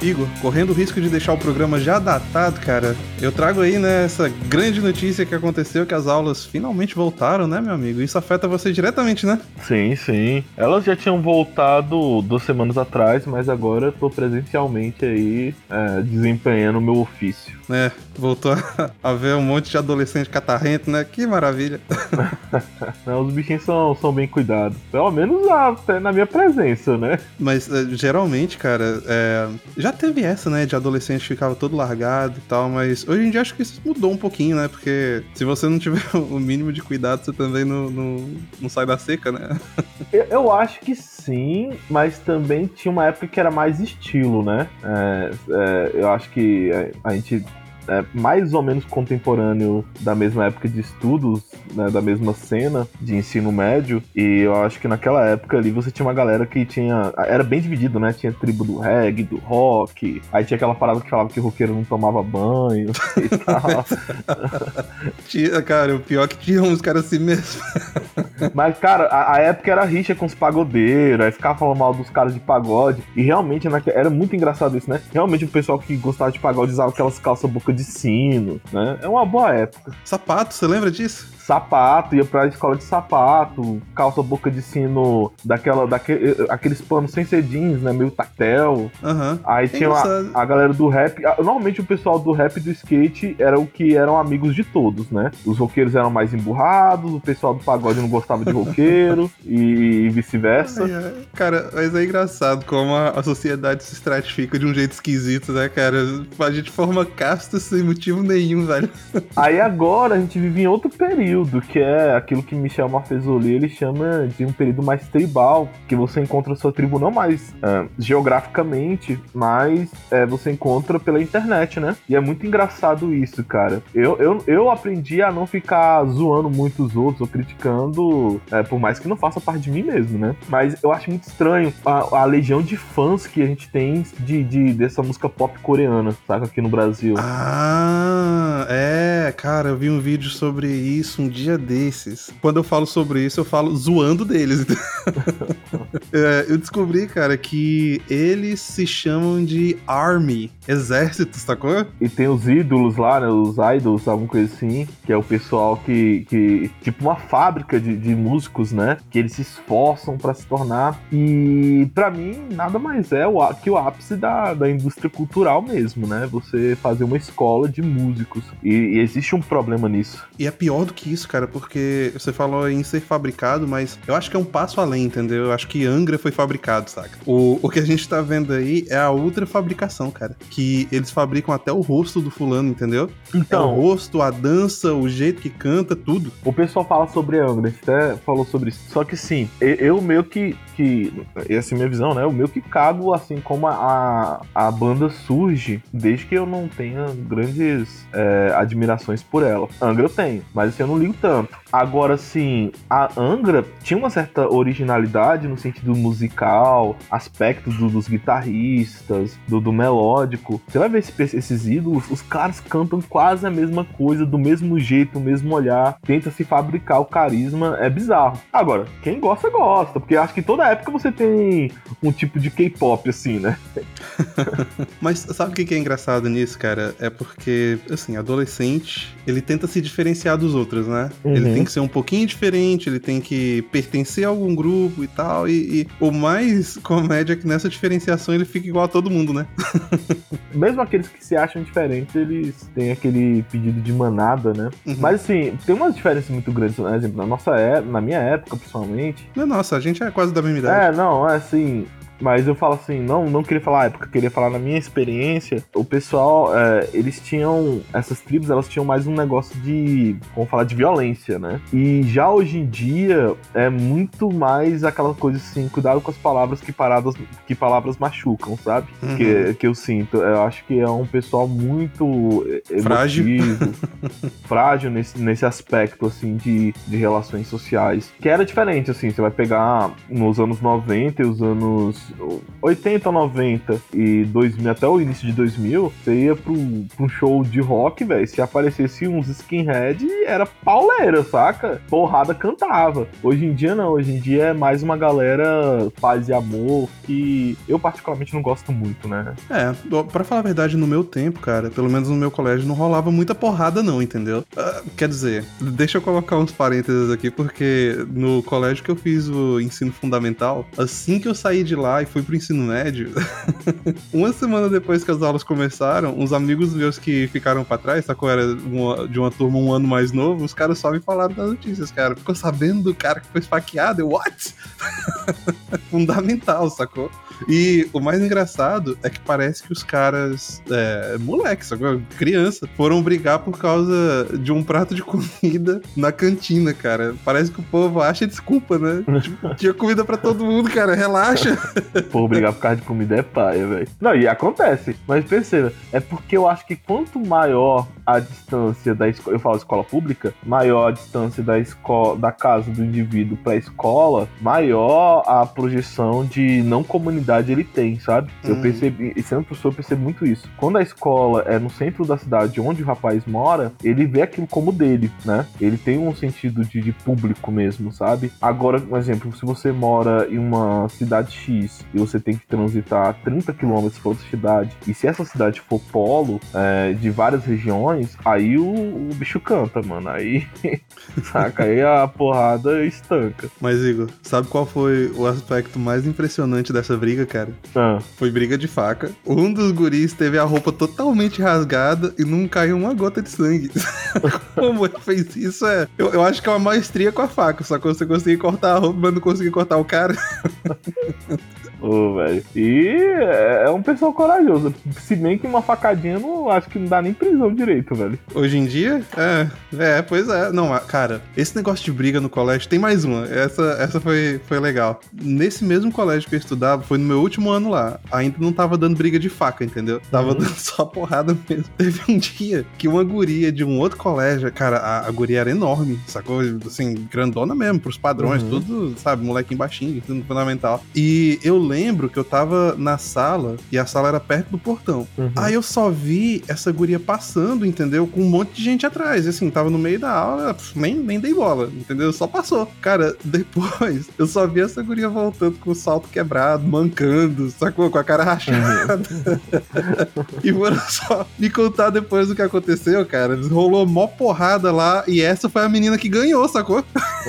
Igor, correndo o risco de deixar o programa já datado, cara, eu trago aí, né, essa grande notícia que aconteceu, que as aulas finalmente voltaram, né, meu amigo? Isso afeta você diretamente, né? Sim, sim. Elas já tinham voltado 2 semanas atrás, mas agora eu tô presencialmente aí desempenhando o meu ofício. É, voltou a ver um monte de adolescente catarrento, né? Que maravilha. Não, os bichinhos são bem cuidados. Pelo menos até na minha presença, né? Mas geralmente, cara, já teve essa, né? De adolescente que ficava todo largado e tal, mas hoje em dia acho que isso mudou um pouquinho, né? Porque se você não tiver o mínimo de cuidado, você também não sai da seca, né? Eu acho que sim, mas também tinha uma época que era mais estilo, né? Eu acho que a gente mais ou menos contemporâneo da mesma época de estudos, né, da mesma cena de ensino médio, e eu acho que naquela época ali você tinha uma galera que era bem dividido, né, tinha tribo do reggae, do rock, aí tinha aquela parada que falava que o roqueiro não tomava banho e tal. Cara, o pior é que tinha uns caras assim mesmo. Mas, cara, a época era rixa com os pagodeiros, aí ficava falando mal dos caras de pagode, e realmente era muito engraçado isso, né? Realmente o pessoal que gostava de pagode usava aquelas calças boca de sino, né? É uma boa época. Sapato, você lembra disso? Sapato, ia pra escola de sapato, calça boca de sino, aqueles panos sem ser jeans, né? Meio tactel. Uhum. Aí tinha a galera do rap. Normalmente o pessoal do rap e do skate era o que eram amigos de todos, né? Os roqueiros eram mais emburrados, o pessoal do pagode não gostava de roqueiro e vice-versa. Cara, mas é engraçado como a sociedade se estratifica de um jeito esquisito, né, cara? A gente forma castas sem motivo nenhum, velho. Aí agora a gente vive em outro período, que é aquilo que Michel Marfesoli ele chama de um período mais tribal, que você encontra a sua tribo não mais geograficamente, mas você encontra pela internet, né? E é muito engraçado isso, cara. Eu aprendi a não ficar zoando muito os outros ou criticando, por mais que não faça parte de mim mesmo, né? Mas eu acho muito estranho a legião de fãs que a gente tem dessa música pop coreana, saca? Aqui no Brasil. Cara, eu vi um vídeo sobre isso um dia desses. Quando eu falo sobre isso, eu falo zoando deles. Eu descobri, cara, que eles se chamam de Army, exército, sacou? E tem os ídolos lá, né? Os idols, alguma coisa assim, que é o pessoal que tipo uma fábrica de músicos, né? Que eles se esforçam pra se tornar. E pra mim, nada mais é que o ápice da indústria cultural mesmo, né? Você fazer uma escola de músicos. E existe um problema nisso. E é pior do que isso, cara, porque você falou em ser fabricado, mas eu acho que é um passo além, entendeu? Eu acho que Angra foi fabricado, saca? O que a gente tá vendo aí é a ultra fabricação, cara. Que eles fabricam até o rosto do fulano, entendeu? Então, o rosto, a dança, o jeito que canta, tudo. O pessoal fala sobre Angra, a gente até falou sobre isso. Só que sim, eu meio que essa é a minha visão, né? Eu meio que cago assim como a banda surge, desde que eu não tenha grandes admirações por ela. Angra eu tenho, mas assim, eu não ligo tanto. Agora, sim, a Angra tinha uma certa originalidade no sentido musical, aspectos dos guitarristas, do melódico. Você vai ver esses ídolos, os caras cantam quase a mesma coisa, do mesmo jeito, o mesmo olhar, tenta se fabricar o carisma, é bizarro. Agora, quem gosta, gosta, porque acho que toda época você tem um tipo de K-pop, assim, né? Mas sabe o que é engraçado nisso, cara? É porque, assim, adolescente, ele tenta se diferenciar dos outros, né? Uhum. Ele tem que ser um pouquinho diferente, ele tem que pertencer a algum grupo e tal, e o mais comédia é que nessa diferenciação ele fica igual a todo mundo, né? Mesmo aqueles que se acham diferentes, eles têm aquele pedido de manada, né? Uhum. Mas assim, tem umas diferenças muito grandes, por exemplo, na minha época, principalmente. Nossa, a gente é quase da mesma idade. Assim, Mas eu falo assim, não queria falar época, queria falar na minha experiência. O pessoal, eles tinham, essas tribos, elas tinham mais um negócio de, vamos falar, de violência, né? E já hoje em dia, é muito mais aquela coisa assim, cuidado com as palavras que palavras machucam, sabe? Uhum. Que eu sinto. Eu acho que é um pessoal muito frágil, frágil nesse aspecto, assim, de relações sociais. Que era diferente, assim, você vai pegar nos anos 90 e os anos 80, 90 e 2000, até o início de 2000, você ia pra um show de rock, velho, se aparecesse uns skinhead, era pauleira, saca? Porrada cantava. Hoje em dia não, hoje em dia é mais uma galera paz e amor, que eu particularmente não gosto muito, né? Pra falar a verdade, no meu tempo, cara, pelo menos no meu colégio, não rolava muita porrada não, entendeu? Quer dizer, deixa eu colocar uns parênteses aqui, porque no colégio que eu fiz o ensino fundamental, assim que eu saí de lá e fui pro ensino médio, uma semana depois que as aulas começaram, uns amigos meus que ficaram pra trás, sacou? Era de uma turma um ano mais novo, os caras só me falaram das notícias, cara. Ficou sabendo do cara que foi esfaqueado? Eu, what? Fundamental, sacou? E o mais engraçado é que parece que os caras, moleques, criança, foram brigar por causa de um prato de comida na cantina, cara. Parece que o povo acha desculpa, né? Tipo, tinha comida pra todo mundo, cara, relaxa. Pô, brigar por causa de comida é paia, velho. Não, e acontece, mas perceba, é porque eu acho que quanto maior a distância da escola, eu falo escola pública, maior a distância da casa do indivíduo pra escola, maior a projeção de não comunidade ele tem, sabe? Eu percebi, e sendo professor, eu percebo muito isso. Quando a escola é no centro da cidade onde o rapaz mora, ele vê aquilo como dele, né? Ele tem um sentido de público mesmo, sabe? Agora, por exemplo, se você mora em uma cidade X e você tem que transitar 30 quilômetros para outra cidade, e se essa cidade for polo de várias regiões, aí o bicho canta, mano. Aí, saca? Aí a porrada estanca. Mas, Igor, sabe qual foi o aspecto mais impressionante dessa briga, cara? Foi briga de faca. Um dos guris teve a roupa totalmente rasgada e não caiu uma gota de sangue. Como ele fez isso? Eu acho que é uma maestria com a faca, só que você conseguir cortar a roupa, mas não conseguir cortar o cara. Velho. E é um pessoal corajoso. Se bem que uma facadinha, não acho que não dá nem prisão direito, velho. Hoje em dia? Pois é. Não, cara, esse negócio de briga no colégio, tem mais uma. Essa foi legal. Nesse mesmo colégio que eu estudava, foi no meu último ano lá. Ainda não tava dando briga de faca, entendeu? Tava dando só porrada mesmo. Teve um dia que uma guria de um outro colégio, cara, a guria era enorme, sacou? Assim, grandona mesmo, pros padrões, tudo, sabe, molequinho baixinho, tudo fundamental. E eu lembro que eu tava na sala, e a sala era perto do portão. Aí eu só vi essa guria passando, entendeu? Com um monte de gente atrás. E assim, tava no meio da aula, nem dei bola, entendeu? Só passou. Cara, depois, eu só vi essa guria voltando com o salto quebrado, mancando, sacou? Com a cara rachada. E foram só me contar depois do que aconteceu, cara. Rolou mó porrada lá, e essa foi a menina que ganhou, sacou?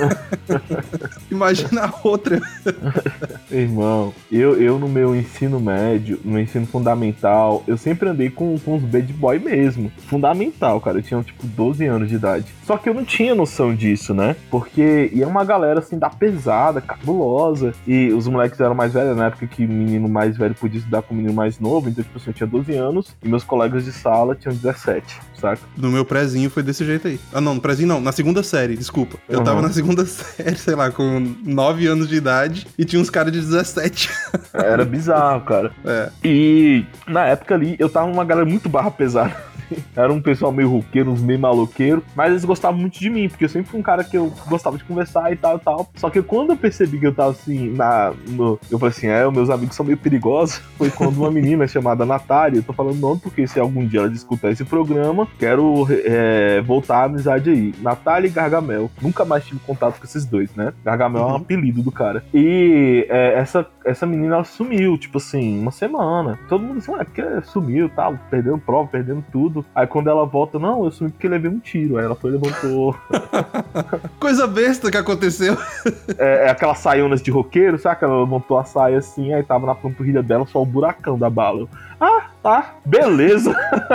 Imagina a outra. Irmão, eu no meu ensino médio, no ensino fundamental, eu sempre andei com uns bad boy mesmo. Fundamental, cara. Eu tinha, tipo, 12 anos de idade. Só que eu não tinha noção disso, né? Porque ia uma galera, assim, da pesada, cabulosa. E os moleques eram mais velhos, na época que o menino mais velho podia estudar com o menino mais novo. Então, tipo assim, eu tinha 12 anos e meus colegas de sala tinham 17, saca? No meu prézinho foi desse jeito aí. Ah, não, no prézinho não. Na segunda série, desculpa. Eu tava na segunda série, sei lá, com 9 anos de idade e tinha uns caras de 17. Era bizarro, cara. E na época ali, eu tava numa galera muito barra pesada. Era um pessoal meio roqueiro, uns meio maloqueiro, mas eles gostavam muito de mim, porque eu sempre fui um cara que eu gostava de conversar e tal. Só que quando eu percebi que eu tava assim, eu falei assim, os meus amigos são meio perigosos, foi quando uma menina chamada Natália, eu tô falando o nome porque se algum dia ela escutar esse programa, quero voltar à amizade aí. Natália e Gargamel. Nunca mais tive contato com esses dois, né? Gargamel é um apelido do cara. E essa menina, ela sumiu, tipo assim, uma semana. Todo mundo assim, porque sumiu e tal, perdendo prova, perdendo tudo. Aí quando ela volta, não, eu sumi porque levei um tiro. Aí ela foi e levantou. Coisa besta que aconteceu. Aquelas saionas de roqueiro, sabe? Ela montou a saia assim, aí tava na panturrilha dela só o buracão da bala. Tá, beleza.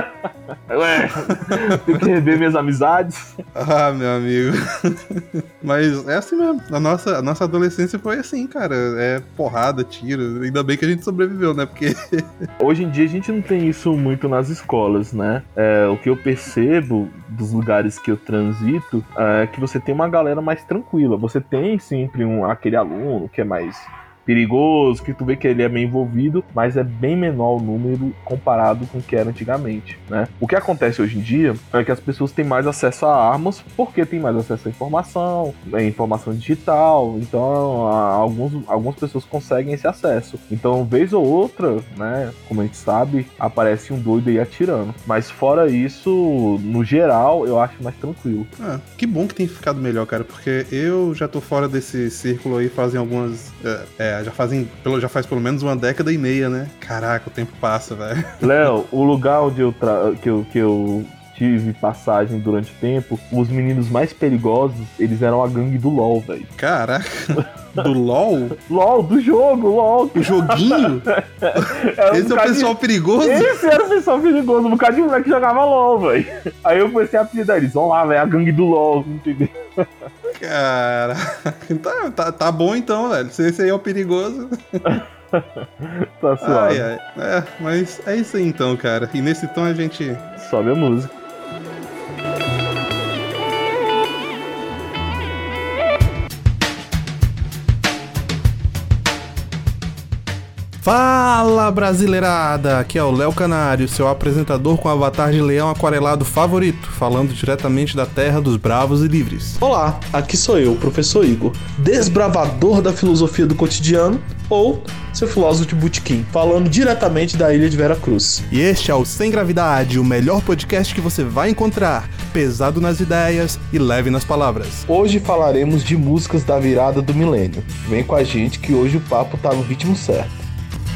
Tem que rever minhas amizades. Meu amigo. Mas é assim mesmo. A nossa adolescência foi assim, cara. É porrada, tiro. Ainda bem que a gente sobreviveu, né? Porque hoje em dia a gente não tem isso muito nas escolas, né? O que eu percebo dos lugares que eu transito é que você tem uma galera mais tranquila. Você tem sempre aquele aluno que é mais perigoso, que tu vê que ele é meio envolvido, mas é bem menor o número comparado com o que era antigamente, né? O que acontece hoje em dia é que as pessoas têm mais acesso a armas porque têm mais acesso à informação digital, então algumas pessoas conseguem esse acesso. Então, vez ou outra, né, como a gente sabe, aparece um doido aí atirando. Mas fora isso, no geral, eu acho mais tranquilo. Que bom que tem ficado melhor, cara, porque eu já tô fora desse círculo aí fazem algumas... já faz pelo menos uma década e meia, né? Caraca, o tempo passa, velho. Léo, o lugar onde que eu tive passagem durante o tempo, os meninos mais perigosos, eles eram a gangue do LoL, velho. Caraca, do LoL? LoL, do jogo, LoL. O joguinho? Esse é o pessoal perigoso? Esse era o pessoal perigoso, um bocado de moleque que jogava LoL, velho. Aí eu comecei a apelidar eles, vamos lá, velho, a gangue do LoL, entendeu? Caraca, tá bom então, velho, se esse aí é o perigoso... Tá suave. Mas é isso aí então, cara. E nesse tom a gente... sobe a música. Fala, brasileirada! Aqui é o Léo Canário, seu apresentador com avatar de leão aquarelado favorito, falando diretamente da terra dos bravos e livres. Olá, aqui sou eu, o professor Igor, desbravador da filosofia do cotidiano, ou seu filósofo de botequim, falando diretamente da ilha de Vera Cruz. E este é o Sem Gravidade, o melhor podcast que você vai encontrar, pesado nas ideias e leve nas palavras. Hoje falaremos de músicas da virada do milênio. Vem com a gente que hoje o papo tá no ritmo certo.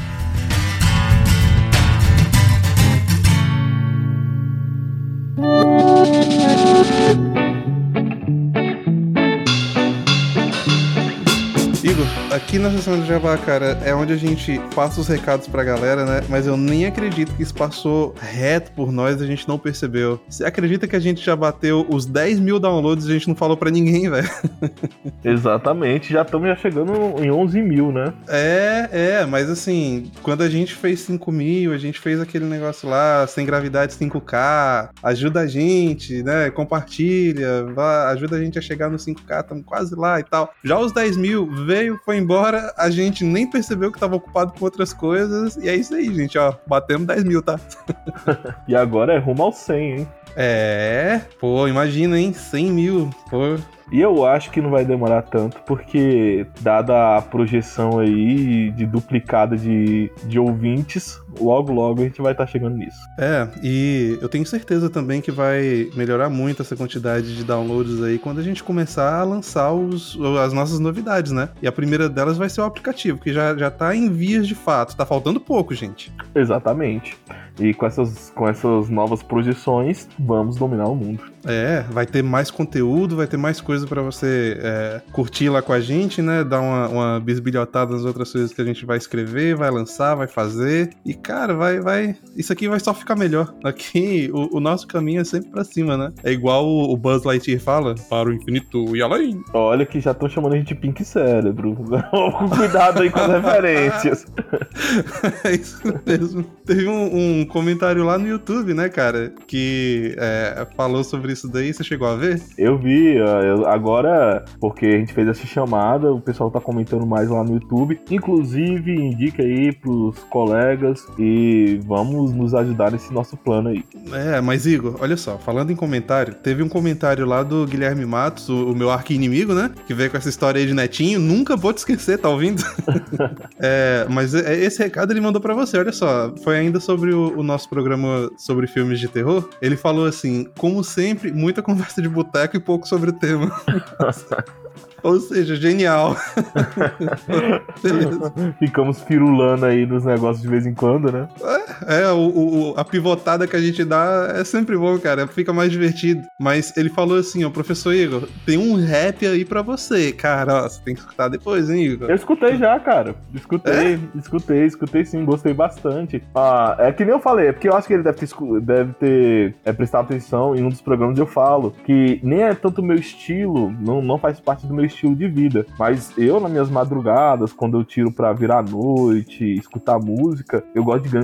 Igor, aqui na sessão de Jabá, cara, é onde a gente passa os recados pra galera, né? Mas eu nem acredito que isso passou reto por nós e a gente não percebeu. Você acredita que a gente já bateu os 10 mil downloads e a gente não falou pra ninguém, velho? Exatamente, já estamos chegando em 11 mil, né? Mas assim, quando a gente fez 5 mil, a gente fez aquele negócio lá, Sem Gravidade 5K, ajuda a gente, né? Compartilha, ajuda a gente a chegar no 5K, estamos quase lá e tal. Já os 10 mil veio, foi embora, a gente nem percebeu que tava ocupado com outras coisas, e é isso aí, gente, ó, batemos 10 mil, tá? E agora é rumo ao 100, hein? Imagina, hein, 100 mil, pô. E eu acho que não vai demorar tanto, porque dada a projeção aí de duplicada de ouvintes, logo a gente vai estar chegando nisso. E eu tenho certeza também que vai melhorar muito essa quantidade de downloads aí quando a gente começar a lançar as nossas novidades, né? E a primeira delas vai ser o aplicativo, que já tá em vias de fato, tá faltando pouco, gente. Exatamente. E com essas novas projeções, vamos dominar o mundo. Vai ter mais conteúdo, vai ter mais coisa pra você curtir lá com a gente, né? Dar uma bisbilhotada nas outras coisas que a gente vai escrever, vai lançar, vai fazer. E, cara, isso aqui vai só ficar melhor. Aqui, o nosso caminho é sempre pra cima, né? É igual o Buzz Lightyear fala, para o infinito e além. Olha que já estão chamando a gente de Pink Cérebro. Cuidado aí com as referências. É isso mesmo. Teve um comentário lá no YouTube, né, cara? Que falou sobre isso daí. Você chegou a ver? Eu vi. Agora, porque a gente fez essa chamada, o pessoal tá comentando mais lá no YouTube. Inclusive, indica aí pros colegas e vamos nos ajudar nesse nosso plano aí. Mas Igor, olha só, falando em comentário, teve um comentário lá do Guilherme Matos, o meu arqui-inimigo, né? Que veio com essa história aí de netinho. Nunca vou te esquecer, tá ouvindo? Mas esse recado ele mandou pra você, olha só. Foi ainda sobre o nosso programa sobre filmes de terror. Ele falou assim, como sempre, muita conversa de boteco e pouco sobre o tema. Ou seja, genial. Beleza. Ficamos firulando aí nos negócios de vez em quando, né? A pivotada que a gente dá é sempre bom, cara. Fica mais divertido. Mas ele falou assim, ó, professor Igor, tem um rap aí pra você. Cara, ó, você tem que escutar depois, hein, Igor? Eu escutei já, cara. Escutei sim, gostei bastante. É que nem eu falei, é porque eu acho que ele deve ter prestado atenção em um dos programas eu falo, que nem é tanto o meu estilo, não faz parte do meu estilo de vida, mas eu nas minhas madrugadas, quando eu tiro pra virar a noite, escutar música, eu gosto de gangsta rap.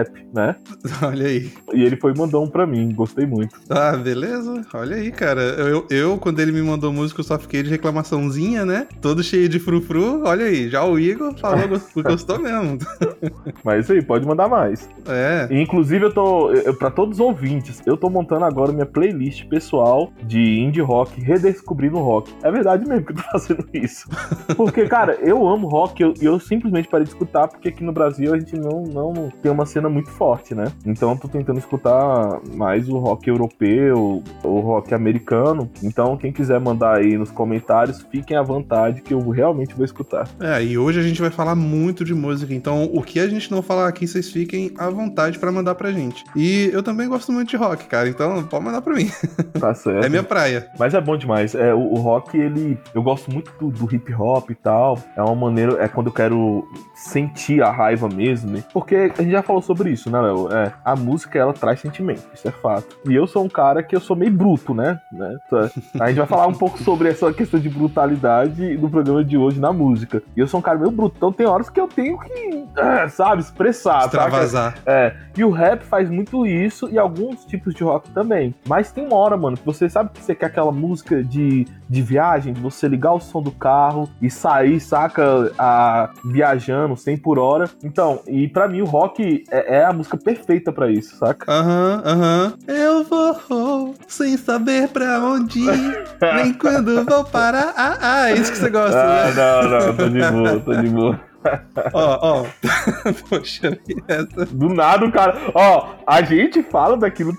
rap, né? Olha aí. E ele foi e mandou um pra mim, gostei muito. Ah, beleza. Olha aí, cara. Eu, quando ele me mandou música, eu só fiquei de reclamaçãozinha, né? Todo cheio de frufru. Olha aí, já o Igor falou que gostou mesmo. Mas isso aí, pode mandar mais. É. E, inclusive, pra todos os ouvintes, eu tô montando agora minha playlist pessoal de indie rock, redescobrindo rock. É verdade mesmo que eu tô fazendo isso. Porque, cara, eu amo rock e eu simplesmente parei de escutar porque aqui no Brasil a gente não tem uma cena muito forte, né? Então eu tô tentando escutar mais o rock europeu, o rock americano. Então quem quiser mandar aí nos comentários, fiquem à vontade que eu realmente vou escutar. E hoje a gente vai falar muito de música, então o que a gente não falar aqui, vocês fiquem à vontade pra mandar pra gente. E eu também gosto muito de rock, cara, então pode mandar pra mim. Tá certo. É minha praia. Mas é bom demais. O rock, eu gosto muito do hip hop e tal. É uma maneira, é quando eu quero sentir a raiva mesmo, né? Porque a gente já falou sobre isso, né, Léo? A música, ela traz sentimento, isso é fato. E eu sou um cara que eu sou meio bruto, né? A gente vai falar um pouco sobre essa questão de brutalidade no programa de hoje na música. E eu sou um cara meio bruto, então tem horas que eu tenho que, sabe, expressar. Extravasar. E o rap faz muito isso e alguns tipos de rock também. Mas tem uma hora, mano, que você sabe que você quer aquela música de viagem, de você ligar o som do carro e sair, saca, viajando 100 por hora. Então, e pra mim o rock é a música perfeita pra isso, saca? Aham. Eu vou sem saber pra onde ir, nem quando vou parar. É isso que você gosta, né? Não, tô de boa. Ó. Poxa, essa. Do nada, cara. A gente fala daquilo que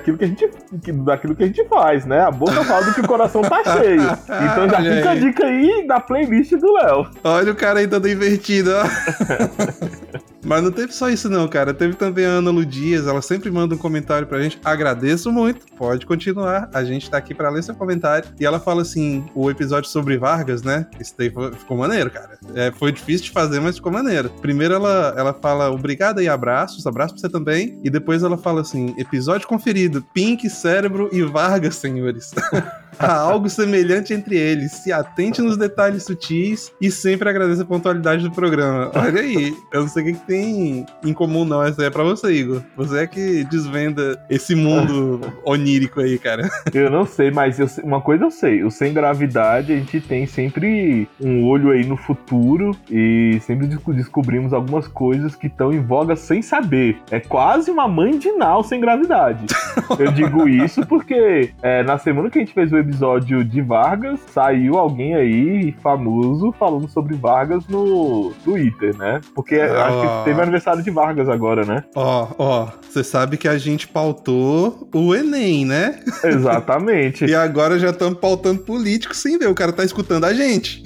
a gente faz, né? A boca fala do que o coração tá cheio. Então já fica a dica aí da playlist do Léo. Olha o cara aí todo invertido, ó. Mas não teve só isso não, cara. Teve também a Ana Lu Dias, ela sempre manda um comentário pra gente. Agradeço muito, pode continuar. A gente tá aqui pra ler seu comentário. E ela fala assim, o episódio sobre Vargas, né? Esse daí ficou maneiro, cara. Foi difícil de fazer, mas ficou maneiro. Primeiro ela fala obrigada e abraços pra você também. E depois ela fala assim, episódio conferido, Pink, Cérebro e Vargas, senhores. Há algo semelhante entre eles. Se atente nos detalhes sutis e sempre agradeça a pontualidade do programa. Olha aí, eu não sei o que tem em comum não. Essa é pra você, Igor. Você é que desvenda esse mundo onírico aí, cara. Eu não sei, mas uma coisa eu sei. O Sem Gravidade, a gente tem sempre um olho aí no futuro e sempre descobrimos algumas coisas que estão em voga sem saber. É quase uma mãe de Nau Sem Gravidade. Eu digo isso porque na semana que a gente fez o episódio de Vargas, saiu alguém aí famoso falando sobre Vargas no Twitter, né? Porque acho que teve aniversário de Vargas agora, né? Você sabe que a gente pautou o Enem, né? Exatamente. E agora já estamos pautando político sem ver, o cara tá escutando a gente.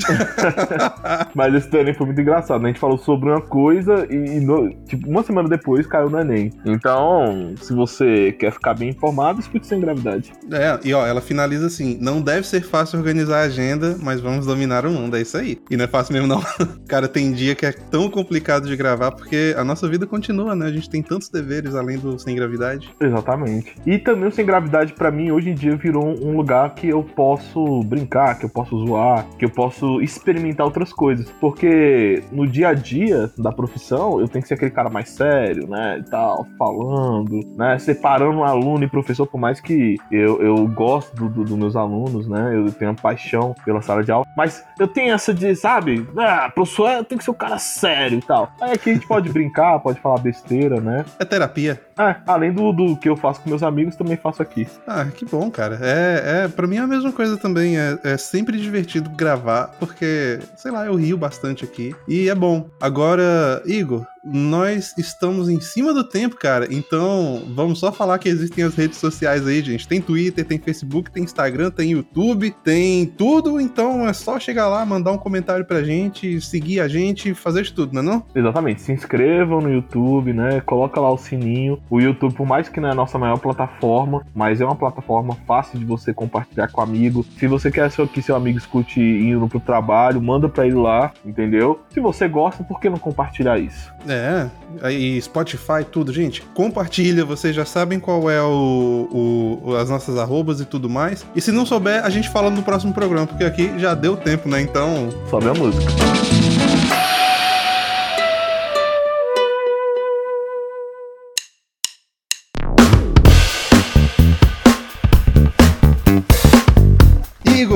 Mas esse do Enem foi muito engraçado, né? A gente falou sobre uma coisa e tipo, uma semana depois caiu no Enem. Então, se você quer ficar bem informado, escute Sem Gravidade. E ela finaliza assim, não deve ser fácil organizar a agenda, mas vamos dominar o mundo, é isso aí. E não é fácil mesmo não. Cara, tem dia que é tão complicado de gravar, porque a nossa vida continua, né? A gente tem tantos deveres além do Sem Gravidade. Exatamente. E também o Sem Gravidade, pra mim, hoje em dia virou um lugar que eu posso brincar, que eu posso zoar, que eu posso experimentar outras coisas. Porque no dia a dia da profissão, eu tenho que ser aquele cara mais sério, né? E tal, falando, né? Separando aluno e professor, por mais que eu gosto dos meus alunos, né? Eu tenho paixão pela sala de aula, mas eu tenho essa de, sabe? Professor tem que ser um cara sério e tal. Aí aqui a gente pode brincar, pode falar besteira, né? É terapia. Além do que eu faço com meus amigos, também faço aqui. Que bom, cara. Pra mim é a mesma coisa também. É sempre divertido gravar, porque, sei lá, eu rio bastante aqui. E é bom. Agora, Igor, nós estamos em cima do tempo, cara. Então, vamos só falar que existem as redes sociais aí, gente. Tem Twitter, tem Facebook, tem Instagram, tem YouTube, tem tudo. Então, é só chegar lá, mandar um comentário pra gente, seguir a gente, fazer de tudo, não é não? Exatamente. Se inscrevam no YouTube, né? Coloca lá o sininho. O YouTube, por mais que não é a nossa maior plataforma, mas é uma plataforma fácil de você compartilhar com amigo. Se você quer que seu amigo escute indo pro trabalho, manda pra ele lá, entendeu? Se você gosta, por que não compartilhar isso? Aí Spotify, tudo, gente, compartilha, vocês já sabem qual é as nossas arrobas e tudo mais. E se não souber, a gente fala no próximo programa, porque aqui já deu tempo, né? Então, sobe a música.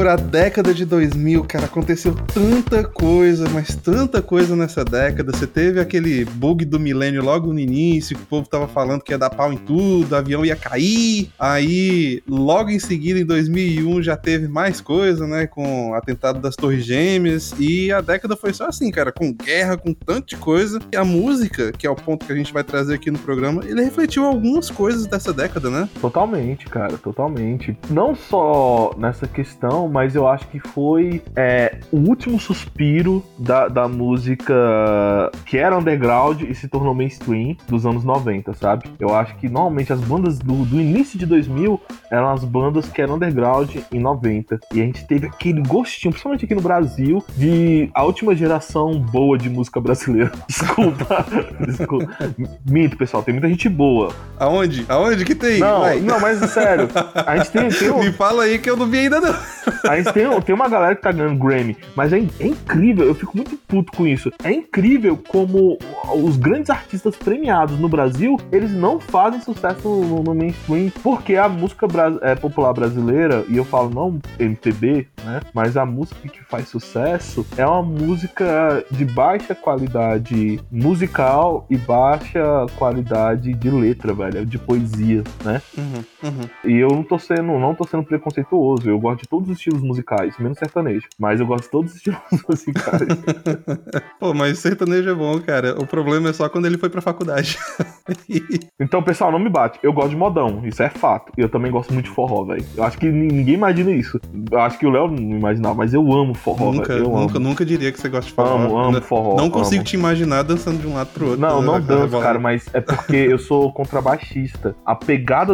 Igor, a década de 2000, cara, aconteceu tanta coisa, mas tanta coisa nessa década. Você teve aquele bug do milênio logo no início, que o povo tava falando que ia dar pau em tudo, o avião ia cair. Aí, logo em seguida, em 2001, já teve mais coisa, né, com o atentado das Torres Gêmeas. E a década foi só assim, cara, com guerra, com tanta de coisa. E a música, que é o ponto que a gente vai trazer aqui no programa, ele refletiu algumas coisas dessa década, né? Totalmente, cara, totalmente. Não só nessa questão, mas eu acho que foi o último suspiro da música que era underground e se tornou mainstream dos anos 90, sabe? Eu acho que normalmente as bandas do início de 2000 eram as bandas que eram underground em 90. E a gente teve aquele gostinho, principalmente aqui no Brasil, de a última geração boa de música brasileira. Desculpa. Minto, pessoal, tem muita gente boa. Aonde? Aonde que tem? Não, mas sério, a gente tem Me fala aí que eu não vi ainda não. A gente tem uma galera que tá ganhando Grammy, mas é incrível, eu fico muito puto com isso. É incrível como os grandes artistas premiados no Brasil, eles não fazem sucesso no mainstream, porque a música popular brasileira, e eu falo não MPB, né, mas a música que faz sucesso é uma música de baixa qualidade musical e baixa qualidade de letra, velho, de poesia, né? E eu não tô sendo preconceituoso, eu gosto de todos os estilos musicais, menos sertanejo, mas eu gosto de todos os estilos musicais. Pô, mas sertanejo é bom, cara. O problema é só quando ele foi pra faculdade. Então, pessoal, não me bate. Eu gosto de modão, isso é fato. E eu também gosto muito de forró, velho. Eu acho que ninguém imagina isso. Eu acho que o Léo não imaginava, mas eu amo forró, velho. Nunca diria que você gosta de forró. Amo forró. Não consigo te imaginar dançando de um lado pro outro. Não danço, cara, mas é porque eu sou contrabaixista. A pegada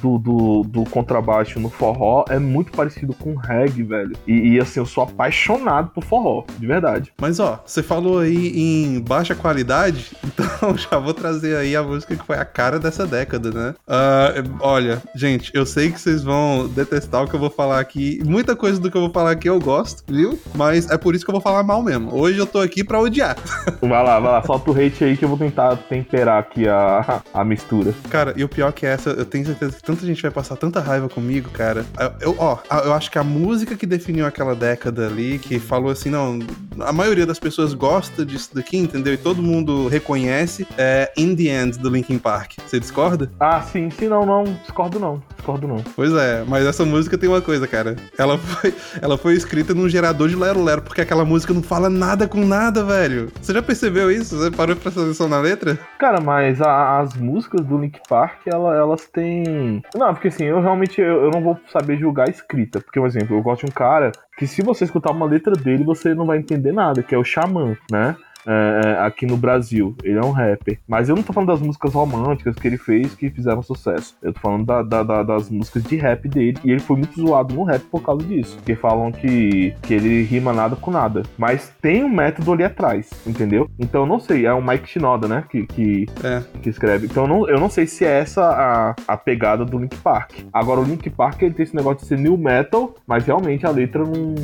do contrabaixo no forró é muito parecido com reggae, velho. E assim, eu sou apaixonado por forró, de verdade. Mas ó, você falou aí em baixa qualidade, então já vou trazer aí a música que foi a cara dessa década, né? Olha, gente, eu sei que vocês vão detestar o que eu vou falar aqui. Muita coisa do que eu vou falar aqui eu gosto, viu? Mas é por isso que eu vou falar mal mesmo. Hoje eu tô aqui pra odiar. Vai lá, solta o hate aí que eu vou tentar temperar aqui a mistura. Cara, e o pior que essa, eu tenho certeza que tanta gente vai passar tanta raiva comigo, cara. Eu acho que a música que definiu aquela década ali, que falou assim, não, a maioria das pessoas gosta disso daqui, entendeu? E todo mundo reconhece, é In The End, do Linkin Park. Você discorda? Ah, sim, não, discordo não. Pois é, mas essa música tem uma coisa, cara. Ela foi escrita num gerador de lero-lero, porque aquela música não fala nada com nada, velho. Você já percebeu isso? Você parou pra prestar atenção na letra? Cara, mas as músicas do Linkin Park, elas têm... Não, porque assim, eu realmente eu não vou saber julgar a escrita. Porque, por exemplo, eu gosto de um cara que se você escutar uma letra dele, você não vai entender nada, que é o Xamã, né? Aqui no Brasil, ele é um rapper. Mas eu não tô falando das músicas românticas que ele fez que fizeram sucesso. Eu tô falando das músicas de rap dele. E ele foi muito zoado no rap por causa disso. Porque falam que ele rima nada com nada. Mas tem um método ali atrás, entendeu? Então eu não sei, é o Mike Shinoda, né? Que escreve. Então eu não sei se é essa a pegada do Linkin Park. Agora o Linkin Park ele tem esse negócio de ser new metal, mas realmente a letra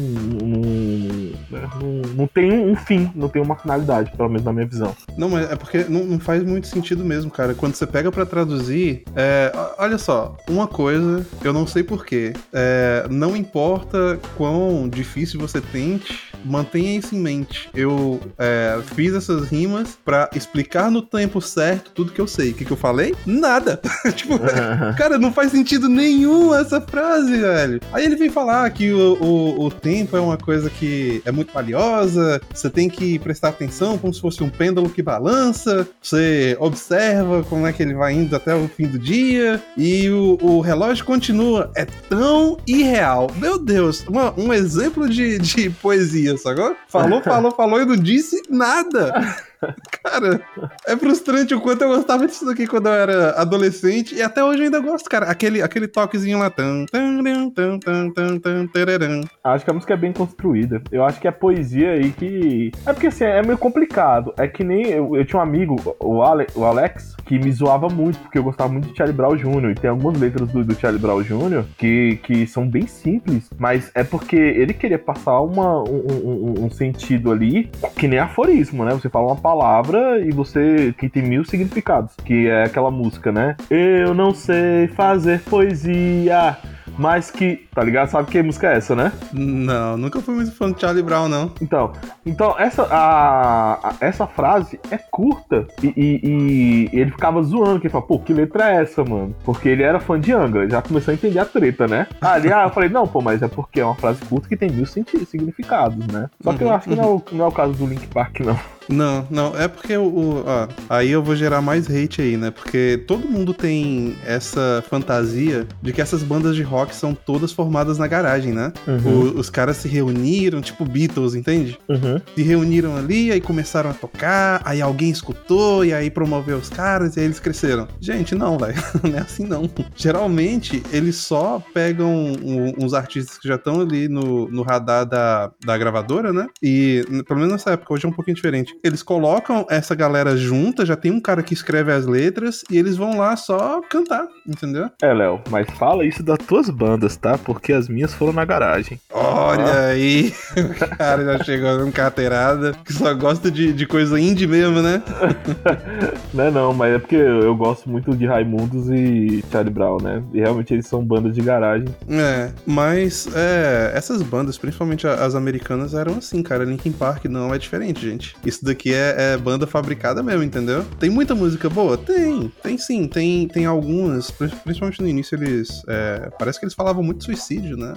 não tem um fim, não tem uma finalidade, pelo menos na minha visão. Não, mas é porque não faz muito sentido mesmo, cara. Quando você pega pra traduzir, olha só, uma coisa, eu não sei porquê, não importa quão difícil você tente, mantenha isso em mente. Eu fiz essas rimas pra explicar no tempo certo tudo que eu sei. O que eu falei? Nada! Tipo, cara, não faz sentido nenhum essa frase, velho. Aí ele vem falar que o tempo é uma coisa que é muito valiosa, você tem que prestar atenção como se fosse um pêndulo que balança, você observa como é que ele vai indo até o fim do dia, e o relógio continua. É tão irreal. Meu Deus, um exemplo de poesia, sacou? Falou e não disse nada. Cara, é frustrante o quanto eu gostava disso daqui quando eu era adolescente, e até hoje eu ainda gosto, cara. Aquele toquezinho lá. Acho que a música é bem construída. Eu acho que a poesia aí que... É porque assim, é meio complicado. É que nem... Eu tinha um amigo, o Alex, que me zoava muito, porque eu gostava muito de Charlie Brown Jr. E tem algumas letras do Charlie Brown Jr. que são bem simples, mas é porque ele queria passar um sentido ali, que nem aforismo, né? Você fala uma palavra e que tem 1000 significados, que é aquela música, né? Eu não sei fazer poesia, mas que, tá ligado? Sabe que música é essa, né? Não, nunca fui muito fã de Charlie Brown, não. Então essa frase é curta e ele ficava zoando, que ele fala, pô, que letra é essa, mano? Porque ele era fã de Angra, já começou a entender a treta, né? Eu falei, não, pô, mas é porque é uma frase curta que tem 1000 significados, né? Só que eu acho que não é o caso do Linkin Park, não. Não, é porque aí eu vou gerar mais hate aí, né? Porque todo mundo tem essa fantasia de que essas bandas de rock são todas formadas na garagem, né? Os caras se reuniram, tipo Beatles, entende? Se reuniram ali, aí começaram a tocar, aí alguém escutou, e aí promoveu os caras, e aí eles cresceram. Gente, não, velho, não é assim não. Geralmente, eles só pegam uns artistas que já estão ali no radar da gravadora, né? E, pelo menos nessa época, hoje é um pouquinho diferente. Eles colocam essa galera junta, já tem um cara que escreve as letras e eles vão lá só cantar, entendeu? Léo, mas fala isso das tuas bandas, tá? Porque as minhas foram na garagem. Olha aí, o cara já chegou numa carteirada que só gosta de coisa indie mesmo, né? Não, mas é porque eu gosto muito de Raimundos e Charlie Brown, né? E realmente eles são bandas de garagem. Mas essas bandas, principalmente as americanas, eram assim, cara. Linkin Park não é diferente, gente. Isso daqui é banda fabricada mesmo, entendeu? Tem muita música boa? Tem sim. Tem algumas, principalmente no início, eles... parece que eles falavam muito de suicídio, né?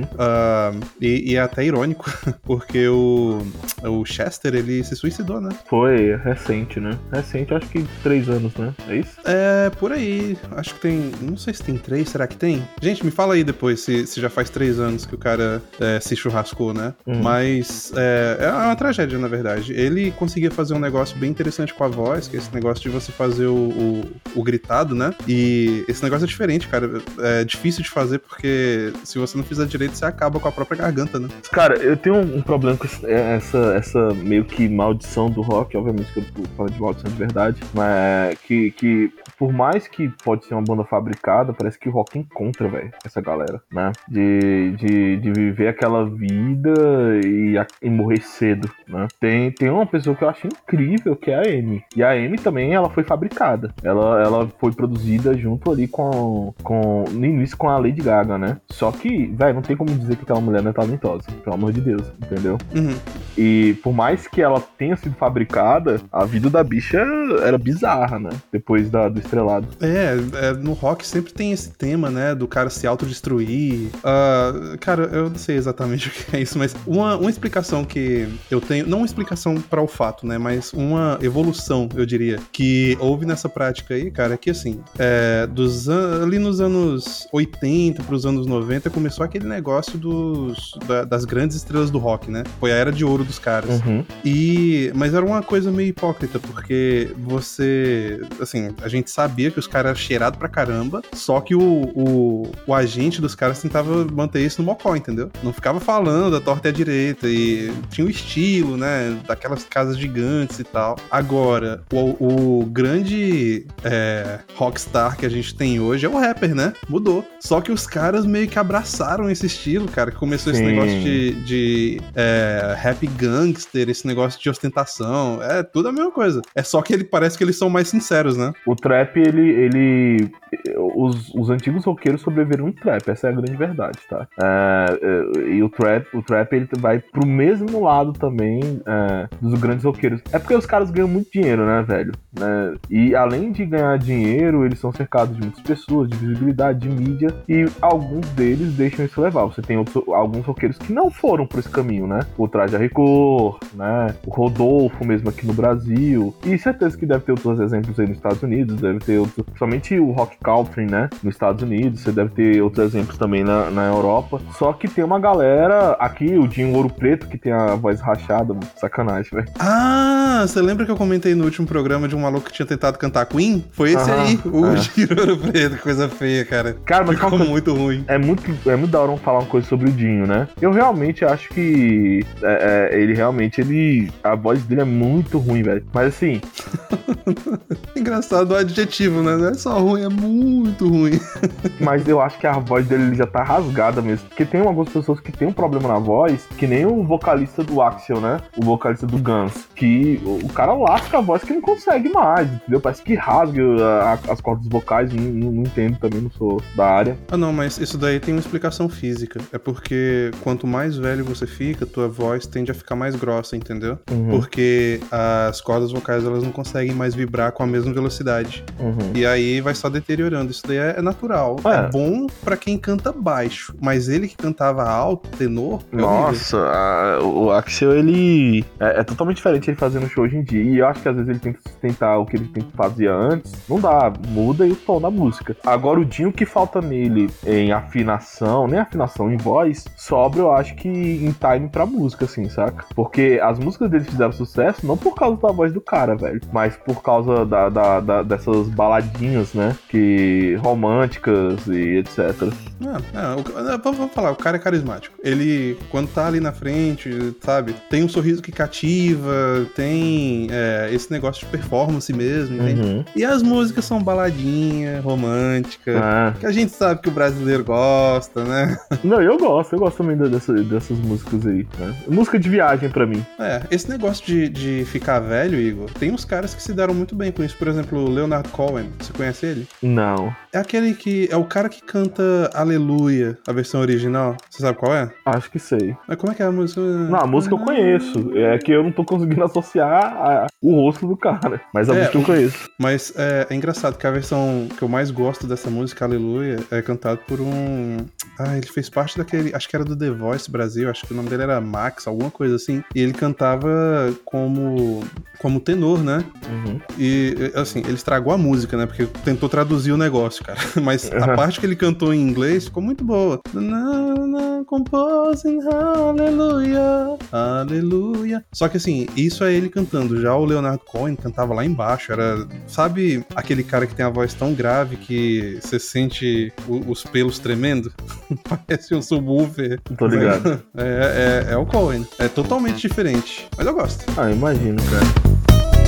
E é até irônico, porque o Chester, ele se suicidou, né? Foi recente, né? Recente, acho que 3 anos, né? É isso? Por aí. Acho que tem... Não sei se tem 3, será que tem? Gente, me fala aí depois se já faz 3 anos que o cara se churrascou, né? Mas é uma tragédia, na verdade. Ele conseguia fazer um negócio bem interessante com a voz, que é esse negócio de você fazer o gritado, né? E esse negócio é diferente, cara. É difícil de fazer porque se você não fizer direito, você acaba com a própria garganta, né? Cara, eu tenho um problema com essa meio que maldição do rock, obviamente que eu tô falando de maldição de verdade, mas que por mais que pode ser uma banda fabricada, parece que o rock encontra, velho, essa galera, né? De viver aquela vida e morrer cedo, né? Tem uma pessoa que eu acho incrível, que é a Amy. E a Amy também, ela foi fabricada. Ela foi produzida junto ali no início com a Lady Gaga, né? Só que, velho, não tem como dizer que aquela mulher não é talentosa. Pelo amor de Deus, entendeu? E por mais que ela tenha sido fabricada, a vida da bicha era bizarra, né? Depois do estrelado. No rock sempre tem esse tema, né? Do cara se autodestruir. Cara, eu não sei exatamente o que é isso, mas uma explicação que eu tenho, não uma explicação para o fato, né? Mas uma evolução, eu diria, que houve nessa prática aí, cara, é que assim, ali nos anos 80 pros anos 90 começou aquele negócio das grandes estrelas do rock, né? Foi a era de ouro dos caras. Mas era uma coisa meio hipócrita, porque a gente sabia que os caras eram cheirados pra caramba, só que o agente dos caras tentava manter isso no mocó, entendeu? Não ficava falando a torta e a direita, e tinha o estilo, né, daquelas casas gigantes e tal. Agora, o grande rockstar que a gente tem hoje é o rapper, né? Mudou. Só que os caras meio que abraçaram esse estilo, cara, que começou esse negócio de rap gangster, esse negócio de ostentação, é tudo a mesma coisa. É só que parece que eles são mais sinceros, né? O trap, os antigos roqueiros sobreviveram no trap, essa é a grande verdade, tá? E o trap ele vai pro mesmo lado também dos grandes roqueiros. É porque os caras ganham muito dinheiro, né, velho? E além de ganhar dinheiro, eles são cercados de muitas pessoas, de visibilidade, de mídia, e alguns deles deixam isso levar. Você tem alguns roqueiros que não foram por esse caminho, né? O Traje a Rigor, né? O Rodolfo mesmo aqui no Brasil, e certeza que deve ter outros exemplos aí nos Estados Unidos, deve ter outros, principalmente o rock country, né? Nos Estados Unidos, você deve ter outros exemplos também na Europa. Só que tem uma galera aqui, o Dinho Ouro Preto, que tem a voz rachada, sacanagem, velho. Você lembra que eu comentei no último programa de um maluco que tinha tentado cantar Queen? Foi esse aí, o Dinho Ouro Preto, coisa feia, cara. Cara, mas ficou muito ruim. É muito da hora falar uma coisa sobre o Dinho, né? Eu realmente acho que a voz dele é muito ruim, velho. Mas assim, Engraçado o adjetivo, né? Não é só ruim, é muito ruim. Mas eu acho que a voz dele já tá rasgada mesmo. Porque tem algumas pessoas que tem um problema na voz, que nem o vocalista do Axl, né? O vocalista do Guns. Que o cara lasca a voz que não consegue mais, entendeu? Parece que rasga as cordas vocais. Não entendo também, não sou da área. Ah, não, mas isso daí tem uma explicação física. É porque quanto mais velho você fica, tua voz tende a ficar mais grossa, entendeu? Porque as cordas vocais, elas não conseguem mais vibrar com a mesma velocidade. E aí vai só deteriorando. Isso daí é natural. É bom pra quem canta baixo, mas ele que cantava alto, tenor, nossa, o Axl, ele é totalmente diferente ele fazendo show hoje em dia. E eu acho que às vezes ele tenta sustentar o que ele fazia antes. Não dá, muda e o tom da música. Agora o Dinho, que falta nele em afinação, nem afinação, em voz, sobra, eu acho que em time pra música, assim, saca? Porque as músicas dele fizeram sucesso não por causa da voz do cara, velho, mas por causa dessas baladinhas, né? Que românticas e etc. Vamos falar, o cara é carismático. Ele, quando tá ali na frente, sabe, tem um sorriso que cativa, tem esse negócio de performance mesmo, entende? E as músicas são baladinha, romântica, que a gente sabe que o brasileiro gosta, né? Não, eu gosto também dessas músicas aí, né? Música de viagem pra mim. Esse negócio de ficar velho, Igor, tem uns caras que se deram muito bem com isso. Por exemplo, o Leonard Cohen, você conhece ele? Não. É aquele que é o cara que canta Aleluia, a versão original. Você sabe qual é? Acho que sei. Mas como é que é a música? Não, a música eu conheço. É que eu não tô conseguindo associar o rosto do cara. Mas a música eu conheço. Mas é engraçado que a versão que eu mais gosto dessa música, Aleluia, é cantada por um... ele fez parte daquele... Acho que era do The Voice Brasil. Acho que o nome dele era Max, alguma coisa assim. E ele cantava como tenor, né? E, assim, ele estragou a música, né? Porque tentou traduzir o negócio, cara. Mas a parte que ele cantou em inglês ficou muito boa. Composing Hallelujah, Hallelujah. Só que assim, isso é ele cantando. Já o Leonard Cohen cantava lá embaixo. Era, sabe, aquele cara que tem a voz tão grave que você sente os pelos tremendo? Parece um subwoofer. Tô ligado. É o Cohen. É totalmente diferente. Mas eu gosto. Imagino, cara.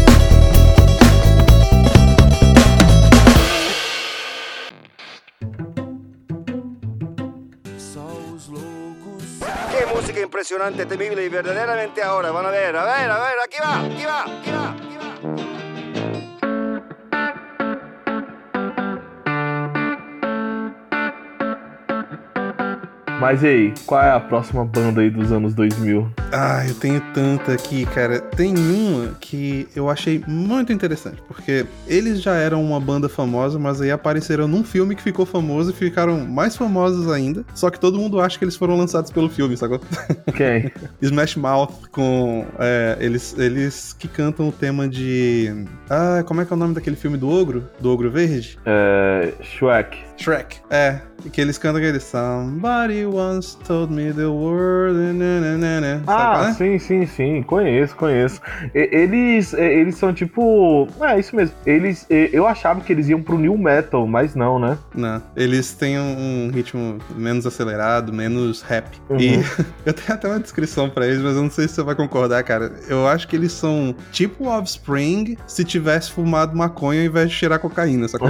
Música impresionante, temible y verdaderamente ahora. Van a ver, aquí va. Mas e aí, qual é a próxima banda aí dos anos 2000? Eu tenho tanta aqui, cara. Tem uma que eu achei muito interessante, porque eles já eram uma banda famosa, mas aí apareceram num filme que ficou famoso e ficaram mais famosos ainda, só que todo mundo acha que eles foram lançados pelo filme, sacou? Quem? Smash Mouth com... eles que cantam o tema de... como é que é o nome daquele filme do Ogro? Do Ogro Verde? Shrek. Que eles cantam aquele Somebody once told me the world. Sim. Conheço. Eles são tipo... isso mesmo. Eu achava que eles iam pro new metal, mas não, né? Não. Eles têm um ritmo menos acelerado, menos rap. E eu tenho até uma descrição pra eles, mas eu não sei se você vai concordar, cara. Eu acho que eles são tipo Offspring se tivesse fumado maconha ao invés de cheirar cocaína, sacou?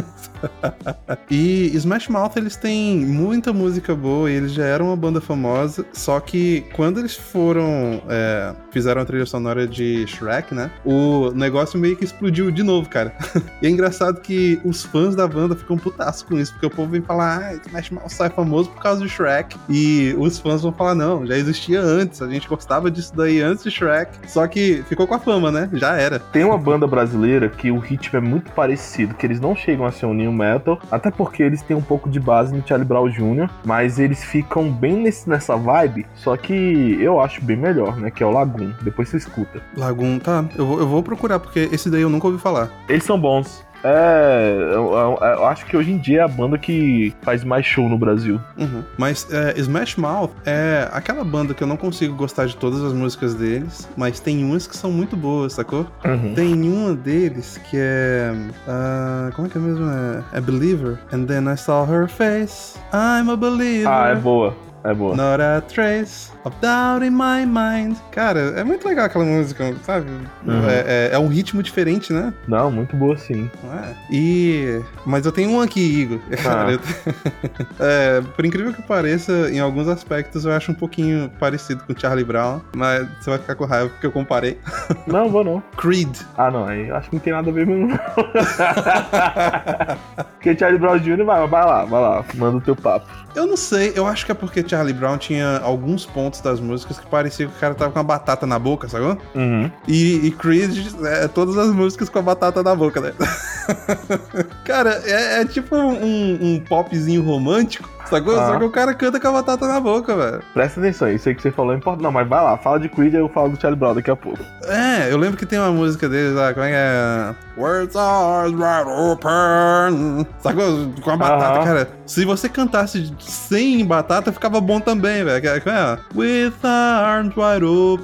E Smash Mouth, eles têm muita música boa e eles já eram uma banda famosa, só que quando eles fizeram a trilha sonora de Shrek, né, o negócio meio que explodiu de novo, cara. E é engraçado que os fãs da banda ficam putaços com isso, porque o povo vem falar, Smash Mouth só é famoso por causa de Shrek, e os fãs vão falar, não, já existia antes, a gente gostava disso daí antes de Shrek, só que ficou com a fama, né, já era. Tem uma banda brasileira que o ritmo é muito parecido, que eles não chegam a ser um new metal, até porque eles têm um pouco de base no Charlie Brown Jr., mas eles ficam bem nessa vibe, só que eu acho bem melhor, né, que é o Lagoon. Depois você escuta. Lagoon, tá, eu vou procurar, porque esse daí eu nunca ouvi falar. Eles são bons. Eu acho que hoje em dia é a banda que faz mais show no Brasil. Mas Smash Mouth é aquela banda que eu não consigo gostar de todas as músicas deles, mas tem umas que são muito boas, sacou? Tem uma deles que é... como é que é mesmo? É Believer. And then I saw her face, I'm a believer. É boa. É boa. Not a trace of doubt in my mind. Cara, é muito legal aquela música, sabe? É um ritmo diferente, né? Não, muito boa sim. Mas eu tenho um aqui, Igor. Cara, por incrível que pareça, em alguns aspectos eu acho um pouquinho parecido com Charlie Brown, mas você vai ficar com raiva porque eu comparei. Não, vou não. Creed. Ah, não, aí eu acho que não tem nada a ver mesmo. Porque Charlie Brown Jr. vai lá, manda o teu papo. Eu não sei, eu acho que é porque Charlie Brown tinha alguns pontos das músicas que parecia que o cara tava com a batata na boca, sacou? Uhum. E Creed, todas as músicas com a batata na boca, né? Cara, é tipo um popzinho romântico, sacou? Só que o cara canta com a batata na boca, velho. Presta atenção, isso aí que você falou é importante. Não, mas vai lá, fala de Creed e eu falo do Charlie Brown daqui a pouco. Eu lembro que tem uma música deles lá, como é que é? Words are wide open. Sacou? Com a batata, cara. Se você cantasse sem batata, ficava bom também, velho. With arms wide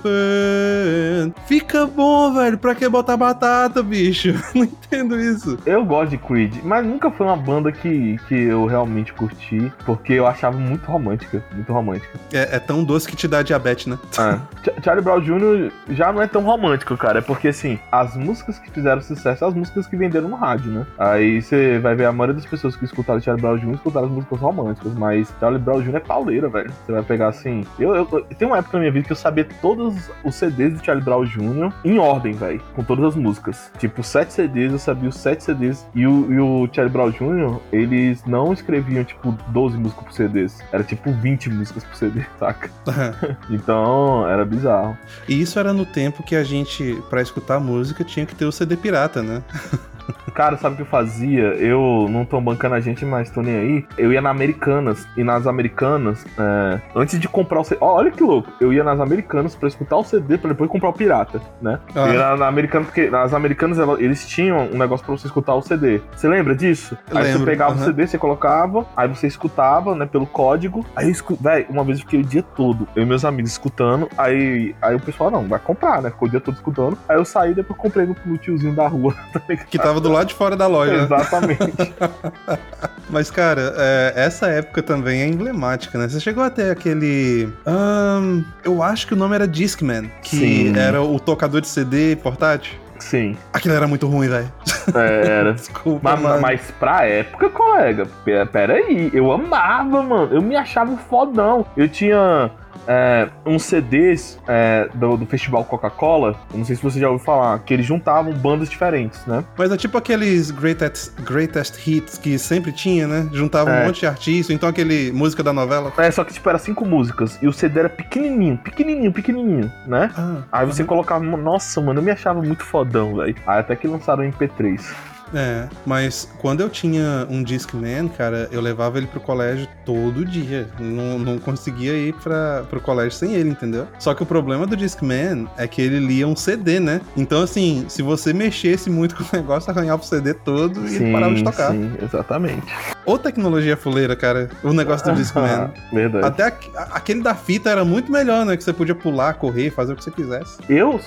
open. Fica bom, velho. Pra que botar batata, bicho? Não entendo isso. Eu gosto de Creed, mas nunca foi uma banda que eu realmente curti, porque eu achava muito romântica. Muito romântica. É tão doce que te dá diabetes, né? Charlie Brown Jr. já não é tão romântico, cara. É porque, assim, as músicas que fizeram sucesso são as músicas que venderam no rádio, né? Aí você vai ver a maioria das pessoas que escutaram Charlie Brown Jr. escutaram as músicas românticas, mas Charlie Brown Jr. é pauleira, velho. Você vai pegar, assim... Tem uma época na minha vida que eu sabia todos os CDs de Charlie Brown Jr. em ordem, velho. Com todas as músicas. Tipo, 7 CDs, eu sabia os 7 CDs. E o Charlie Brown Jr., eles não escreviam, tipo, 12 músicas por CDs. Era, tipo, 20 músicas por CD, saca? Então, era bizarro. E isso era no tempo que a gente, pra escutar música, tinha que ter o CD pirata, né? Cara, sabe o que eu fazia? Eu não tô bancando a gente, mas tô nem aí. Eu ia na Americanas. E nas Americanas, antes de comprar o CD... Olha que louco. Eu ia nas Americanas pra escutar o CD, pra depois comprar o pirata, né? Eu ia na Americanas, porque nas Americanas eles tinham um negócio pra você escutar o CD. Você lembra disso? Aí você pegava o CD, você colocava, aí você escutava, né, pelo código. Aí eu véi, uma vez eu fiquei o dia todo, eu e meus amigos escutando. Aí o pessoal, não, vai comprar, né? Ficou o dia todo escutando. Aí eu saí e depois comprei no tiozinho da rua. Que tava do lado de fora da loja. Exatamente. Mas, cara, essa época também é emblemática, né? Você chegou até aquele... eu acho que o nome era Discman, que Sim. era o tocador de CD portátil. Sim. Aquilo era muito ruim, velho. Era. Desculpa, mas pra época, colega, peraí, eu amava, mano. Eu me achava fodão. Eu tinha... uns CDs do Festival Coca-Cola, eu não sei se você já ouviu falar, que eles juntavam bandas diferentes, né? Mas é tipo aqueles greatest hits que sempre tinha, né? Juntavam um monte de artista, então aquele música da novela. Só que tipo, era 5 músicas, e o CD era pequenininho, né? Aí você colocava, nossa, mano, eu me achava muito fodão, velho. Aí até que lançaram o MP3. Mas quando eu tinha um Discman, cara, eu levava ele pro colégio todo dia. Não conseguia ir pro colégio sem ele, entendeu? Só que o problema do Discman é que ele lia um CD, né? Então, assim, se você mexesse muito com o negócio, arranhava o CD todo e ele parava de tocar. Sim, exatamente. Ou tecnologia fuleira, cara, o negócio do Discman. Verdade. Até aquele da fita era muito melhor, né? Que você podia pular, correr, fazer o que você quisesse.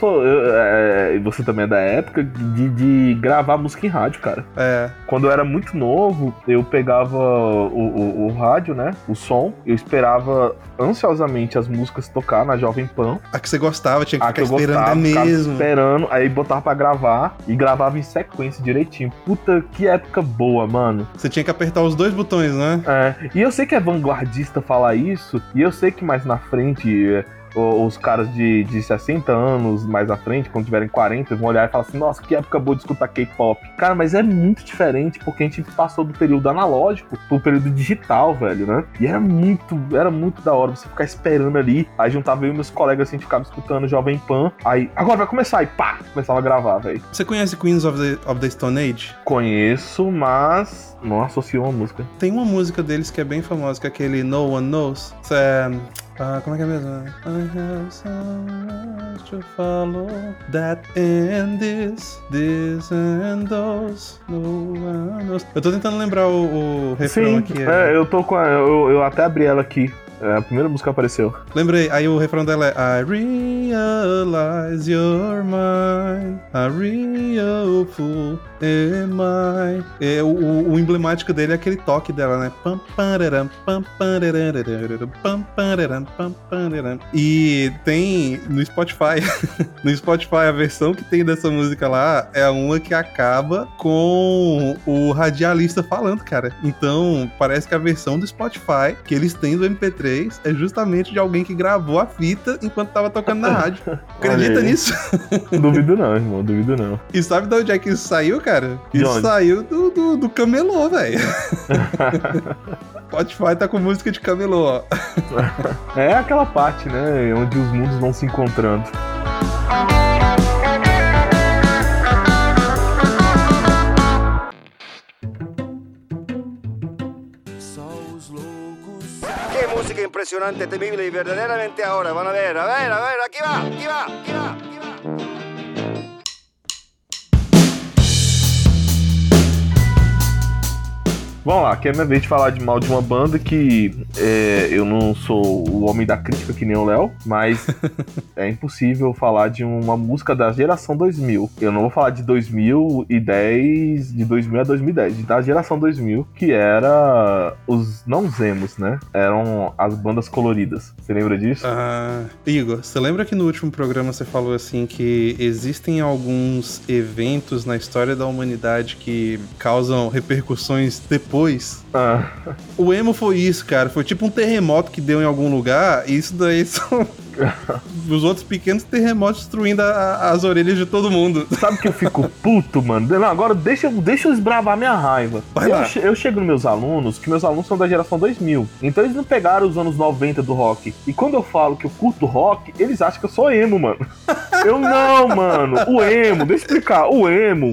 Você também é da época de gravar música em rádio, cara. Quando eu era muito novo, eu pegava o rádio, né? O som, eu esperava ansiosamente as músicas tocar na Jovem Pan. A que você gostava, tinha que ficar esperando, gostava, mesmo. Esperando, aí botava pra gravar e gravava em sequência direitinho. Puta, que época boa, mano. Você tinha que apertar os 2 botões, né? E eu sei que é vanguardista falar isso, e eu sei que mais na frente... Os caras de 60 anos mais à frente, quando tiverem 40, vão olhar e falar assim, nossa, que época boa de escutar K-pop. Cara, mas é muito diferente, porque a gente passou do período analógico pro período digital, velho, né? E era muito da hora você ficar esperando ali. Aí juntava eu e meus colegas, assim, a gente ficava escutando Jovem Pan. Aí, agora vai começar, e pá, começava a gravar, velho. Você conhece Queens of the Stone Age? Conheço, mas não associo a música. Tem uma música deles que é bem famosa, que é aquele No One Knows. Isso é... como é que é mesmo? I have so much to follow that and this and those, no one knows. Eu tô tentando lembrar o refrão. Sim, aqui. Eu tô com eu até abri ela aqui. A primeira música que apareceu. Lembrei, aí o refrão dela é I realize you're mine, a real fool am I. O emblemático dele é aquele toque dela, né? Pam, pararam, pam, pararam, pam, pararam, pam, pararam. E tem no Spotify, no Spotify a versão que tem dessa música lá é uma que acaba com o radialista falando, cara. Então, parece que a versão do Spotify que eles têm do MP3 é justamente de alguém que gravou a fita enquanto tava tocando na rádio. Acredita nisso? Duvido não, irmão, duvido não. E sabe de onde é que isso saiu, cara? De Isso onde? saiu do camelô, velho. Spotify tá com música de camelô, ó. É aquela parte, né, onde os mundos vão se encontrando. Qué música impresionante, temible y verdaderamente ahora. Van a ver, aquí va, aquí va, aquí va, aquí va. Vamos lá, aqui é minha vez de falar de mal de uma banda que eu não sou o homem da crítica que nem o Léo, mas é impossível falar de uma música da geração 2000. Eu não vou falar de 2010, de 2000 a 2010, da geração 2000, que era não os emos, né? Eram as bandas coloridas. Você lembra disso? Igor, você lembra que no último programa você falou assim que existem alguns eventos na história da humanidade que causam repercussões depois? O emo foi isso, cara. Foi tipo um terremoto que deu em algum lugar, e isso daí são os outros pequenos terremotos destruindo as orelhas de todo mundo. Sabe que eu fico puto, mano? Não, agora deixa eu esbravar minha raiva. Eu chego nos meus alunos, que meus alunos são da geração 2000. Então eles não pegaram os anos 90 do rock. E quando eu falo que eu curto rock, eles acham que eu sou emo, mano. Eu não, mano. O emo, deixa eu explicar. O emo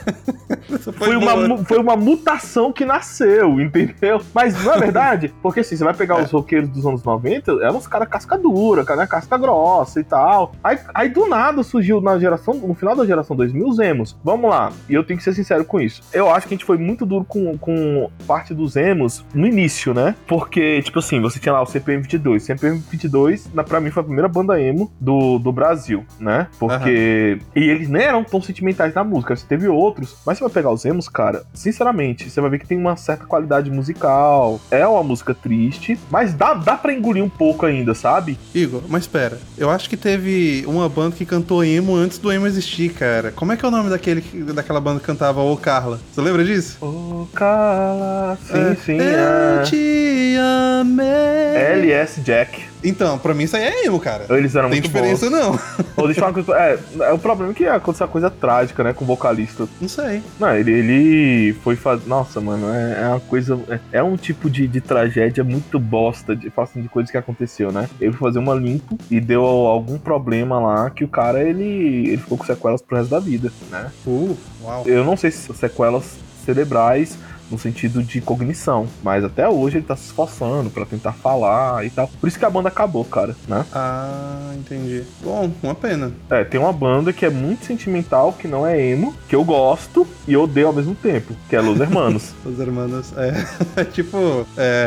foi uma mutação que nasceu, entendeu? Mas não é verdade? Porque assim, você vai pegar os roqueiros dos anos 90, eram uns caras casca dura, né? Casca grossa e tal. Aí do nada surgiu no final da geração 2000 os emos. Vamos lá, e eu tenho que ser sincero com isso. Eu acho que a gente foi muito duro com parte dos emos no início, né? Porque, tipo assim, você tinha lá o CPM 22. CPM 22, pra mim, foi a primeira banda emo do Brasil, né? Porque... E eles nem eram tão sentimentais na música. Você teve outros, mas você vai pegar os emos, cara, sinceramente, você vai ver que tem uma certa qualidade musical. É uma música triste, mas dá pra engolir um pouco ainda, sabe? Igor, mas espera, eu acho que teve uma banda que cantou emo antes do emo existir, cara. Como é que é o nome daquela banda que cantava Ô Carla? Você lembra disso? Ô Carla, sim. Eu te amei. LS Jack. Então, pra mim isso aí é emo, cara. Eles eram Tem muito diferença, bons. não. Deixa eu falar uma coisa. O problema é que aconteceu uma coisa trágica, né, com o vocalista. Não sei. Não, ele foi fazer... Nossa, mano, é uma coisa... É um tipo de tragédia muito bosta, de coisas que aconteceu, né? Ele foi fazer uma limpo e deu algum problema lá que o cara, ele ficou com sequelas pro resto da vida, né? Uau. Eu não sei se são sequelas cerebrais, no sentido de cognição, mas até hoje ele tá se esforçando pra tentar falar e tal. Por isso que a banda acabou, cara, né? Entendi. Bom, uma pena. Tem uma banda que é muito sentimental, que não é emo, que eu gosto e odeio ao mesmo tempo, que é Los Hermanos. Los Hermanos, tipo,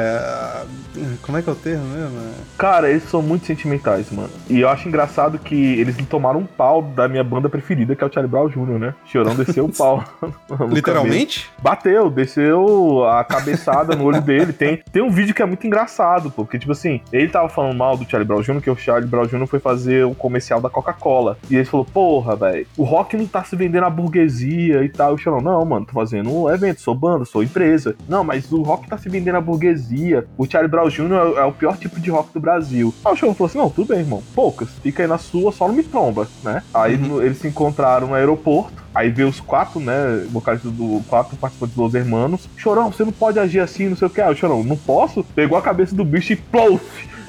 como é que é o termo mesmo? Cara, eles são muito sentimentais, mano. E eu acho engraçado que eles tomaram um pau da minha banda preferida, que é o Charlie Brown Jr., né? Chorão desceu o pau. Literalmente? Bateu, desceu a cabeçada no olho dele. Tem um vídeo que é muito engraçado, pô, porque, tipo assim, ele tava falando mal do Charlie Brown Jr., que o Charlie Brown Jr. foi fazer um comercial da Coca-Cola. E ele falou, porra, velho, o rock não tá se vendendo à burguesia e tal. E o Chorão, não, mano, tô fazendo um evento, sou banda, sou empresa. Não, mas o rock tá se vendendo à burguesia. O Charlie Brown Jr. é o pior tipo de rock do Brasil. Aí o Chorão falou assim, não, tudo bem, irmão, poucas, fica aí na sua, só não me tromba, né? Aí eles se encontraram no aeroporto. Aí veio os quatro, né, vocalistas quatro participantes dos Hermanos. Chorão, você não pode agir assim, não sei o que. Aí o Chorão, não posso? Pegou a cabeça do bicho e plouf!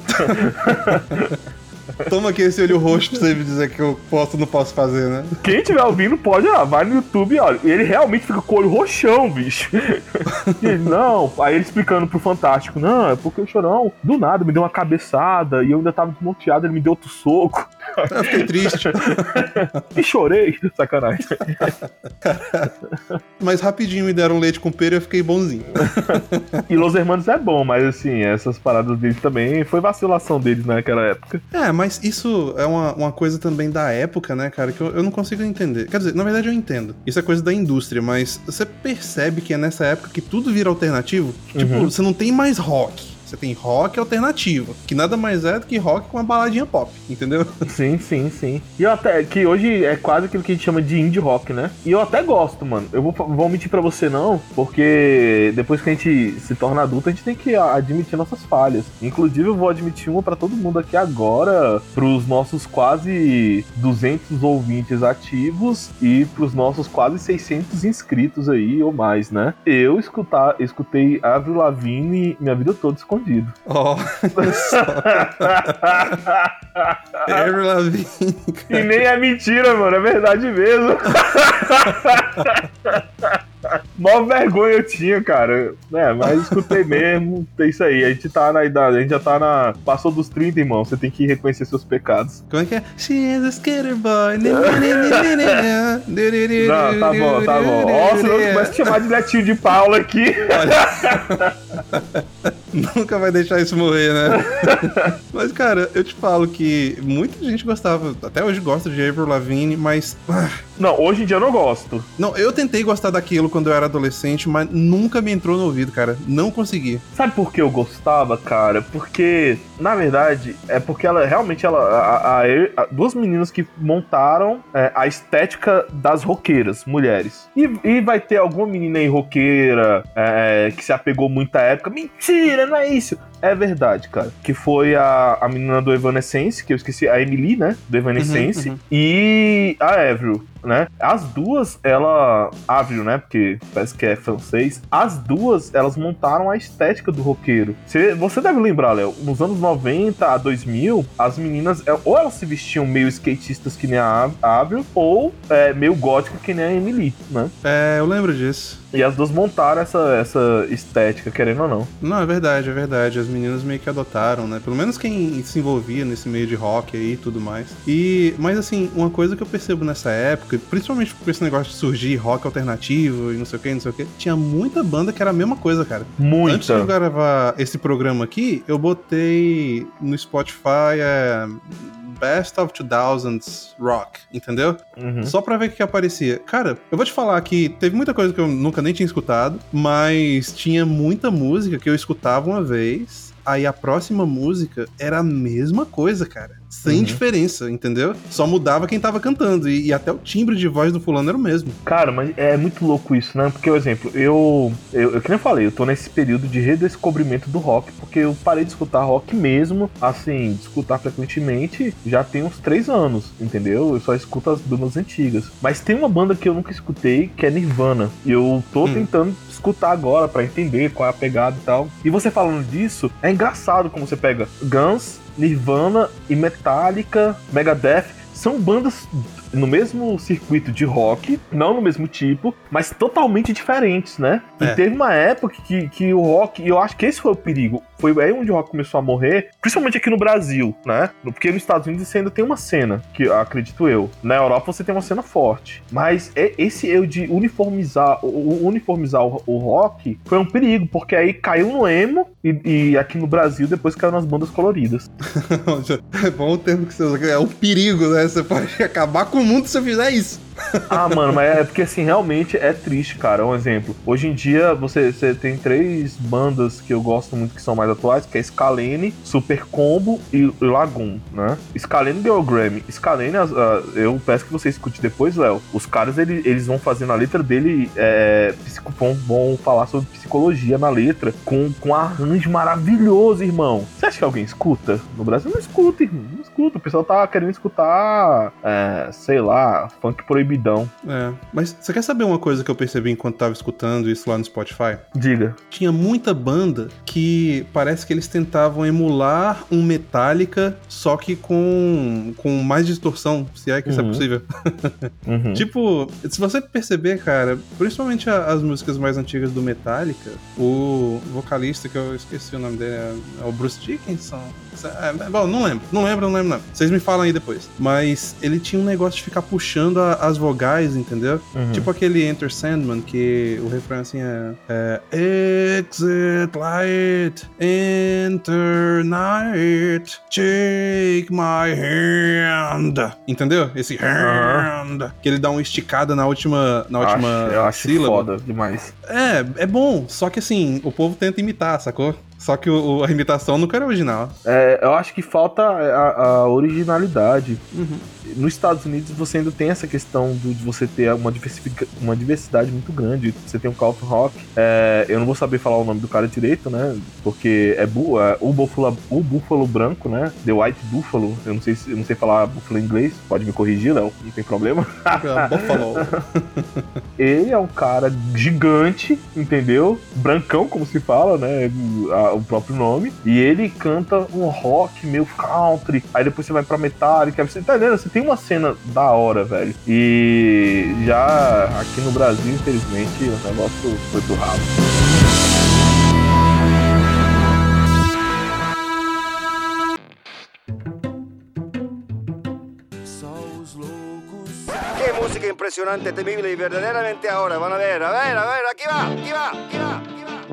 Toma aqui esse olho roxo pra você me dizer que eu posso ou não posso fazer, né? Quem estiver ouvindo pode, vai no YouTube e olha. E ele realmente fica com o olho roxão, bicho. E ele, não, aí ele explicando pro Fantástico, não, é porque o Chorão, do nada, me deu uma cabeçada e eu ainda tava desmonteado, ele me deu outro soco. Eu fiquei triste. E chorei. Sacanagem. Mas rapidinho me deram leite com pera e eu fiquei bonzinho. E Los Hermanos é bom, mas assim, essas paradas deles também foi vacilação deles naquela época. Mas isso é uma coisa também da época, né, cara, que eu não consigo entender. Quer dizer, na verdade eu entendo. Isso é coisa da indústria, mas você percebe que é nessa época que tudo vira alternativo? Tipo, você não tem mais rock. Você tem rock alternativo, que nada mais é do que rock com uma baladinha pop, entendeu? Sim. E eu até, que hoje é quase aquilo que a gente chama de indie rock, né? E eu até gosto, mano. Eu vou mentir pra você não, porque depois que a gente se torna adulto, a gente tem que admitir nossas falhas. Inclusive, eu vou admitir uma pra todo mundo aqui agora, pros nossos quase 200 ouvintes ativos e pros nossos quase 600 inscritos aí, ou mais, né? Eu escutei Avril Lavigne minha vida toda escondida. Olha só. Avril Lavigne. E nem é mentira, mano, é verdade mesmo. Mó vergonha eu tinha, cara. Mas escutei mesmo. É isso aí. A gente tá na idade, a gente já tá na. Passou dos 30, irmão. Você tem que reconhecer seus pecados. Como é que é? She is a skater boy. Não, tá bom. Ó, senão eu começo a chamar de Netinho de Paula aqui. Olha. Nunca vai deixar isso morrer, né? Mas, cara, eu te falo que muita gente gostava, até hoje gosta de Avril Lavigne, mas... Não, hoje em dia eu não gosto. Não, eu tentei gostar daquilo quando eu era adolescente, mas nunca me entrou no ouvido, cara. Não consegui. Sabe por que eu gostava, cara? Porque, na verdade, é porque ela realmente, duas meninas que montaram a estética das roqueiras, mulheres. E vai ter alguma menina aí roqueira que se apegou muito à época. Mentira, não é isso. É verdade, cara. Que foi a menina do Evanescence, que eu esqueci, a Emily, né? Do Evanescence. E a Avril, né? As duas, Avril, né? Porque parece que é francês. As duas, elas montaram a estética do roqueiro. Você deve lembrar, Léo, nos anos 90 a 2000, as meninas, ou elas se vestiam meio skatistas que nem a Avril, ou meio gótica que nem a Emily, né? Eu lembro disso. E as duas montaram essa estética, querendo ou não. Não, é verdade. As meninas meio que adotaram, né? Pelo menos quem se envolvia nesse meio de rock aí e tudo mais. Mas assim, uma coisa que eu percebo nessa época, principalmente com esse negócio de surgir rock alternativo e não sei o que, tinha muita banda que era a mesma coisa, cara. Muita. Antes de eu gravar esse programa aqui, eu botei no Spotify Best of 2000s Rock, entendeu? Só pra ver o que aparecia. Cara, eu vou te falar que teve muita coisa que eu nunca nem tinha escutado, mas tinha muita música que eu escutava uma vez, aí a próxima música era a mesma coisa, cara. Sem diferença, entendeu? Só mudava quem tava cantando. E até o timbre de voz do fulano era o mesmo. Cara, mas é muito louco isso, né? Porque, por exemplo, eu que nem falei, eu tô nesse período de redescobrimento do rock, porque eu parei de escutar rock mesmo, assim, de escutar frequentemente, já tem uns 3 anos, entendeu? Eu só escuto as bandas antigas. Mas tem uma banda que eu nunca escutei, que é Nirvana. E eu tô tentando escutar agora pra entender qual é a pegada e tal. E você falando disso, é engraçado como você pega Guns, Nirvana e Metallica, Megadeth, são bandas no mesmo circuito de rock, não no mesmo tipo, mas totalmente diferentes, né? E teve uma época que o rock, e eu acho que esse foi o perigo, foi aí onde o rock começou a morrer, principalmente aqui no Brasil, né? Porque nos Estados Unidos você ainda tem uma cena, que acredito eu. Na Europa você tem uma cena forte. Mas esse eu de uniformizar o rock foi um perigo, porque aí caiu no emo e aqui no Brasil depois caiu nas bandas coloridas. É bom o termo que você usa, é um perigo, né? Você pode acabar com o mundo se você fizer isso. Ah, mano, mas é porque assim, realmente é triste, cara. Um exemplo. Hoje em dia, você tem 3 bandas que eu gosto muito que são mais atuais, que é Scalene, Super Combo e Lagoon, né? Scalene ganhou o Grammy. Scalene, eu peço que você escute depois, Léo. Os caras, eles vão fazer na letra dele, vão falar sobre psicologia na letra, com um arranjo maravilhoso, irmão. Você acha que alguém escuta? No Brasil não escuta, irmão. Não escuta. O pessoal tá querendo escutar, sei lá, funk proibido gemidão. Mas você quer saber uma coisa que eu percebi enquanto tava escutando isso lá no Spotify? Diga. Tinha muita banda que parece que eles tentavam emular um Metallica, só que com mais distorção, se é que isso é possível. Tipo, se você perceber, cara, principalmente as músicas mais antigas do Metallica, o vocalista, que eu esqueci o nome dele, é o Bruce Dickinson. Bom, não lembro. Vocês me falam aí depois. Mas ele tinha um negócio de ficar puxando as vogais, entendeu? Tipo aquele Enter Sandman, que o refrão assim é Exit Light, Enter Night, Take My Hand. Entendeu? Esse hand. Que ele dá uma esticada na última eu acho sílaba. Foda demais. É bom, só que assim, o povo tenta imitar, sacou? Só que a imitação nunca era original. Eu acho que falta a originalidade. Nos Estados Unidos você ainda tem essa questão de você ter uma diversidade muito grande. Você tem o Carlton Rock. Eu não vou saber falar o nome do cara direito, né? Porque o Búfalo branco, né? The White Buffalo. Eu não sei falar Buffalo em inglês. Pode me corrigir, Léo. Não tem problema. Buffalo. Ele é um cara gigante, entendeu? Brancão, como se fala, né? O próprio nome. E ele canta um rock meio country. Aí depois você vai pra Metallica. Você tá entendendo? Você tem uma cena da hora, velho. E já aqui no Brasil, infelizmente, o negócio foi pro rabo. Qué música impresionante, temible y verdaderamente ahora. Van a ver, aquí va.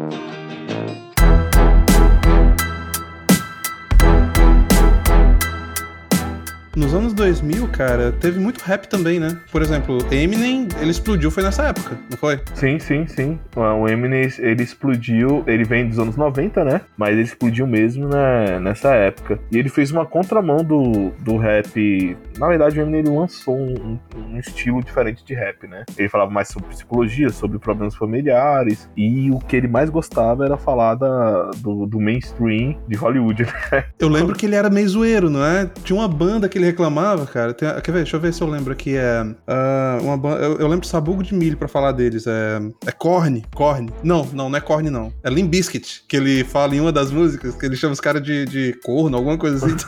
Nos anos 2000, cara, teve muito rap também, né? Por exemplo, Eminem, ele explodiu, foi nessa época, não foi? Sim. O Eminem, ele explodiu, ele vem dos anos 90, né? Mas ele explodiu mesmo, né, nessa época. E ele fez uma contramão do rap. Na verdade, o Eminem, ele lançou um estilo diferente de rap, né? Ele falava mais sobre psicologia, sobre problemas familiares. E o que ele mais gostava era falar do mainstream de Hollywood, né? Eu lembro que ele era meio zoeiro, não é? Tinha uma banda que ele reclamava, cara. Quer ver? Deixa eu ver se eu lembro aqui. Uma banda. Eu lembro Sabugo de Milho pra falar deles. É Korn. Não é Korn, não. É Limp Bizkit, que ele fala em uma das músicas, que ele chama os caras de corno, alguma coisa assim.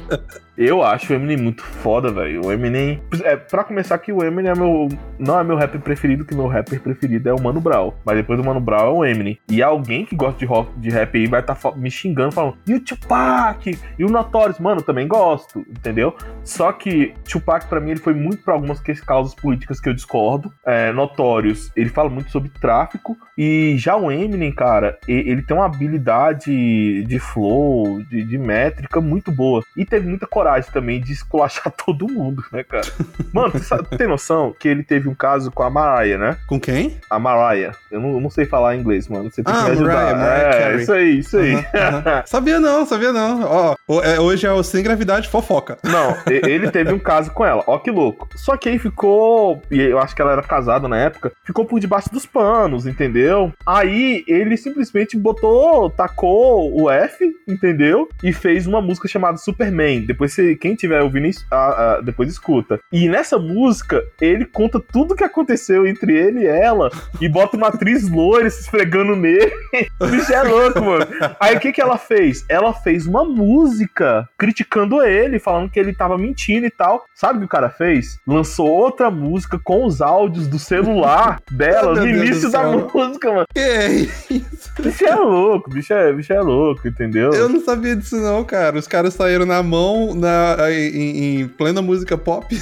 Eu acho o Eminem muito foda, velho. O Eminem... pra começar aqui, o Eminem não é meu rapper preferido, que meu rapper preferido é o Mano Brown. Mas depois do Mano Brown é o Eminem. E alguém que gosta de rap aí vai estar me xingando, falando, e o Tupac? E o Notorious? Mano, eu também gosto, entendeu? Só que Tupac, pra mim, ele foi muito pra algumas causas políticas que eu discordo. Notorious, ele fala muito sobre tráfico. E já o Eminem, cara, ele tem uma habilidade de flow, de métrica muito boa. E teve muita coragem também de esculachar todo mundo, né, cara? Mano, tu tem noção que ele teve um caso com a Mariah, né? Com quem? A Mariah. Eu não sei falar inglês, mano. Você tem que me ajudar. Mariah Carey. Isso aí. Sabia não. Ó, hoje é o Sem Gravidade Fofoca. Não, ele teve um caso com ela. Ó que louco. Só que aí ficou... E eu acho que ela era casada na época. Ficou por debaixo dos panos, entendeu? Aí ele simplesmente tacou o F, entendeu? E fez uma música chamada Superman. Depois, quem tiver ouvindo isso, depois escuta. E nessa música, ele conta tudo que aconteceu entre ele e ela e bota uma atriz loira se esfregando nele. O bicho é louco, mano. Aí o que ela fez? Ela fez uma música criticando ele, falando que ele tava mentindo e tal. Sabe o que o cara fez? Lançou outra música com os áudios do celular dela no início da música, mano. Que é isso? Bicho é louco, bicho é louco, entendeu? Eu não sabia disso não, cara. Os caras saíram na mão em plena música pop.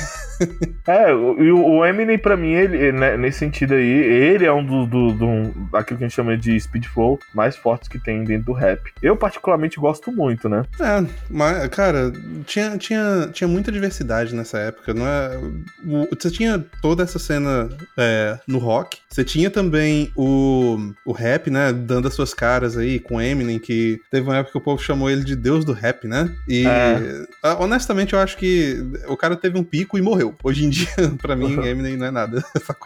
O Eminem, pra mim, ele, né, nesse sentido aí, ele é um daquilo que a gente chama de speed flow mais fortes que tem dentro do rap. Eu, particularmente, gosto muito, né? Mas, cara, tinha muita diversidade nessa época, não é? Você tinha toda essa cena no rock, você tinha também o rap, né, dando as suas caras aí com Eminem, que teve uma época que o povo chamou ele de Deus do rap, né? E, honestamente, eu acho que o cara teve um pico e morreu. Hoje em dia, pra mim, Eminem não é nada.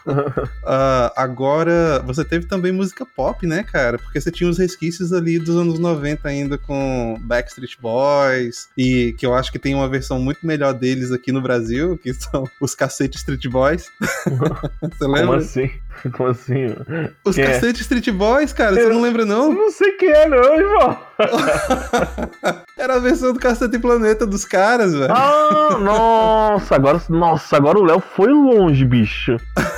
Agora, você teve também música pop, né, cara? Porque você tinha os resquícios ali dos anos 90 ainda com Backstreet Boys, e que eu acho que tem uma versão muito melhor deles aqui no Brasil, que são os Cacete Street Boys. Você lembra? Como assim? Como assim? Os Cacete Street Boys, cara, você não lembra, não? Eu não sei quem é, não, irmão. Era a versão do Cacete Planeta dos caras, velho. Ah, nossa, agora o Léo foi longe, bicho.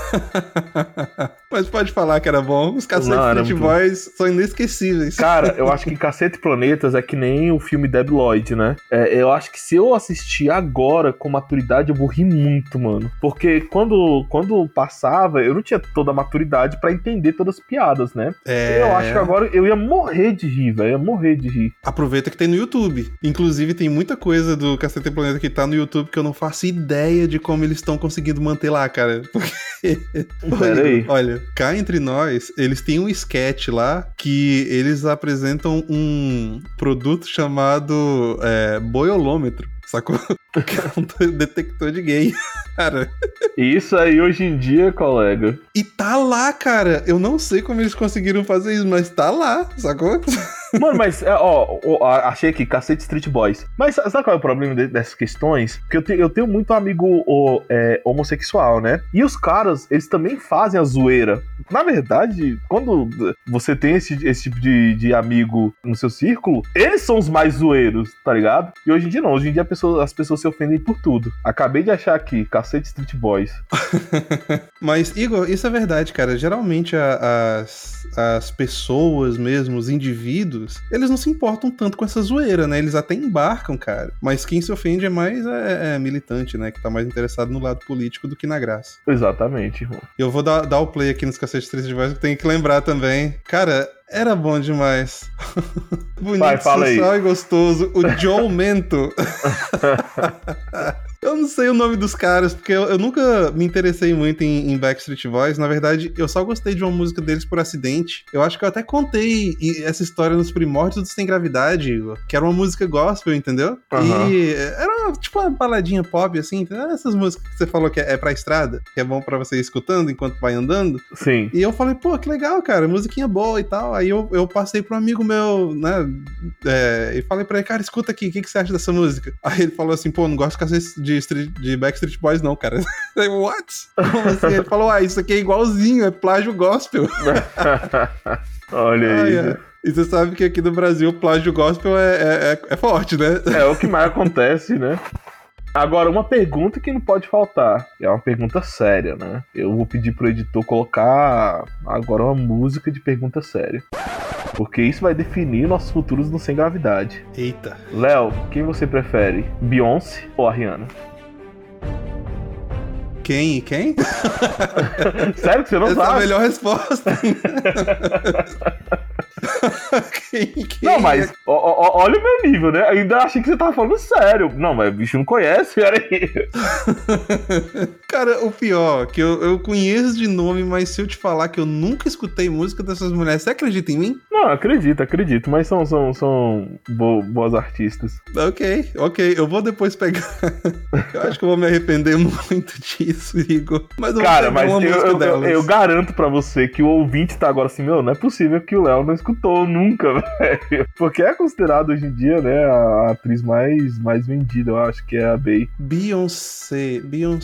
Mas pode falar que era bom. Os Cacete Street Boys são inesquecíveis. Cara, eu acho que Cacete Planetas é que nem o filme Debi Lloyd, né? Eu acho que se eu assistir agora com maturidade, eu vou rir muito, mano. Porque quando passava, eu não tinha toda a maturidade pra entender todas as piadas, né? Eu acho que agora eu ia morrer de rir, velho. Ia morrer de rir. Aproveita que tem no YouTube. Inclusive, tem muita coisa do Cacete Planeta que tá no YouTube que eu não faço ideia de como eles estão conseguindo manter lá, cara. Porque... Olha, cá entre nós, eles têm um sketch lá que eles apresentam um produto chamado boiolômetro, sacou? Que é um detector de gay, cara. Isso aí hoje em dia, colega. E tá lá, cara. Eu não sei como eles conseguiram fazer isso, mas tá lá, sacou? Mano, mas, achei aqui, Cacete Street Boys. Mas sabe qual é o problema dessas questões? Porque eu tenho muito amigo homossexual, né? E os caras, eles também fazem a zoeira. Na verdade, quando você tem esse tipo de amigo no seu círculo, eles são os mais zoeiros, tá ligado? E hoje em dia não. Hoje em dia as pessoas se ofendem por tudo. Acabei de achar aqui, Cacete Street Boys. Mas, Igor, isso é verdade, cara. Geralmente as pessoas mesmo, os indivíduos, eles não se importam tanto com essa zoeira, né? Eles até embarcam, cara. Mas quem se ofende é mais militante, né? Que tá mais interessado no lado político do que na graça. Exatamente, irmão. Eu vou dar o play aqui nos Cacete Street Boys, que tem que lembrar também. Cara, era bom demais. Bonito, sensual e gostoso. O Joe Mento. Eu não sei o nome dos caras, porque eu nunca me interessei muito em Backstreet Boys. Na verdade, eu só gostei de uma música deles por acidente. Eu acho que eu até contei essa história nos primórdios do Sem Gravidade, Igor, que era uma música gospel, entendeu? Uhum. E era tipo uma baladinha pop, assim. Essas músicas que você falou que é pra estrada, que é bom pra você ir escutando enquanto vai andando. Sim. E eu falei, pô, que legal, cara, musiquinha boa e tal. Aí eu passei pro um amigo meu, né, e falei pra ele, cara, escuta aqui, o que você acha dessa música? Aí ele falou assim, pô, não gosto de Backstreet Boys não, cara. Aí, what? Como assim? Ele falou, isso aqui é igualzinho, é plágio gospel. Olha aí. E você sabe que aqui no Brasil o plágio gospel é forte, né? É o que mais acontece, né? Agora, uma pergunta que não pode faltar. É uma pergunta séria, né? Eu vou pedir pro editor colocar agora uma música de pergunta séria. Porque isso vai definir nossos futuros no Sem Gravidade. Eita. Léo, quem você prefere? Beyoncé ou a Rihanna? Quem? Sério que você não sabe? Essa é a melhor resposta. Quem? Não, mas olha o meu nível, né? Ainda achei que você tava falando sério. Não, mas o bicho não conhece, peraí. Cara, o pior, que eu conheço de nome, mas se eu te falar que eu nunca escutei música dessas mulheres, você acredita em mim? Não, acredito, mas são boas artistas. Ok, eu vou depois pegar. Eu acho que eu vou me arrepender muito disso, Igor. Mas eu cara, vou pegar uma música delas. Eu garanto pra você que o ouvinte tá agora assim, não é possível que o Léo não escutou nunca, velho. Porque é considerado hoje em dia, né, a atriz mais vendida, eu acho que é a Bey. Beyoncé.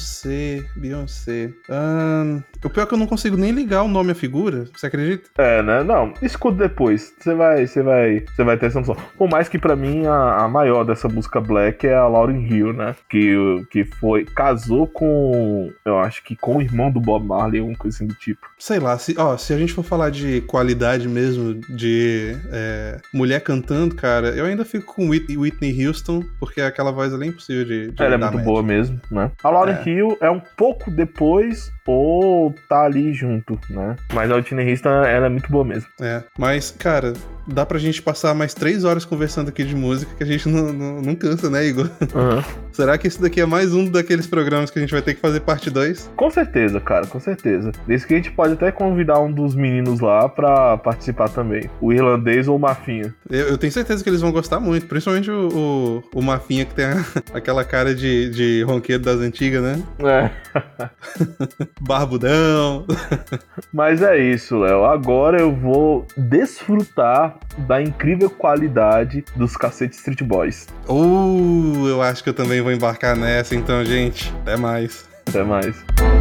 O pior é que eu não consigo nem ligar o nome à figura, você acredita? Né? Não, escuta depois. Você vai ter essa noção. Por mais que pra mim a maior dessa música Black é a Lauryn Hill, né? Que casou com, eu acho que com o irmão do Bob Marley, alguma coisa assim do tipo. Sei lá, se a gente for falar de qualidade mesmo, de mulher cantando, cara, eu ainda fico com Whitney Houston, porque aquela voz ali é impossível de ela é muito boa mesmo, né? A Lauryn Hill é um pouco depois ou tá ali junto, né? Mas a Whitney Houston, ela é muito boa mesmo. Mas, cara, dá pra gente passar mais 3 horas conversando aqui de música, que a gente não cansa, né, Igor? Uhum. Será que esse daqui é mais um daqueles programas que a gente vai ter que fazer parte 2? Com certeza, cara, com certeza. Desde que a gente pode até convidar um dos meninos lá pra participar também. O irlandês ou o Mafinha. Eu tenho certeza que eles vão gostar muito, principalmente o Mafinha, que tem aquela cara de ronqueiro das antigas, né? É. Barbudão. Mas é isso, Léo. Agora eu vou desfrutar da incrível qualidade dos Cacete Street Boys. Eu acho que eu também vou embarcar nessa, então, gente. Até mais. Até mais.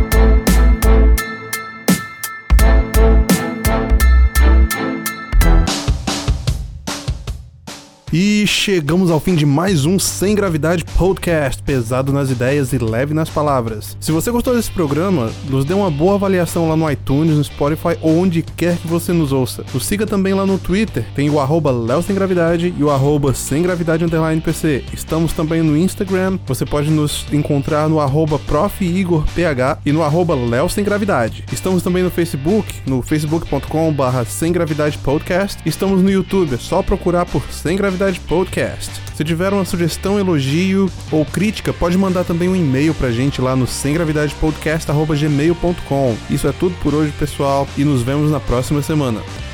E chegamos ao fim de mais um Sem Gravidade Podcast, pesado nas ideias e leve nas palavras. Se você gostou desse programa, nos dê uma boa avaliação lá no iTunes, no Spotify ou onde quer que você nos ouça. Nos siga também lá no Twitter, tem o @LeoSemGravidade e o @SemGravidade_PC. Estamos também no Instagram, você pode nos encontrar no @ProfIgorPH e no @LeoSemGravidade. Estamos também no Facebook, no facebook.com/SemGravidadePodcast. Estamos no YouTube, é só procurar por Sem Gravidade Podcast. Se tiver uma sugestão, elogio ou crítica, pode mandar também um e-mail pra gente lá no semgravidadepodcast@gmail.com. Isso é tudo por hoje, pessoal, e nos vemos na próxima semana.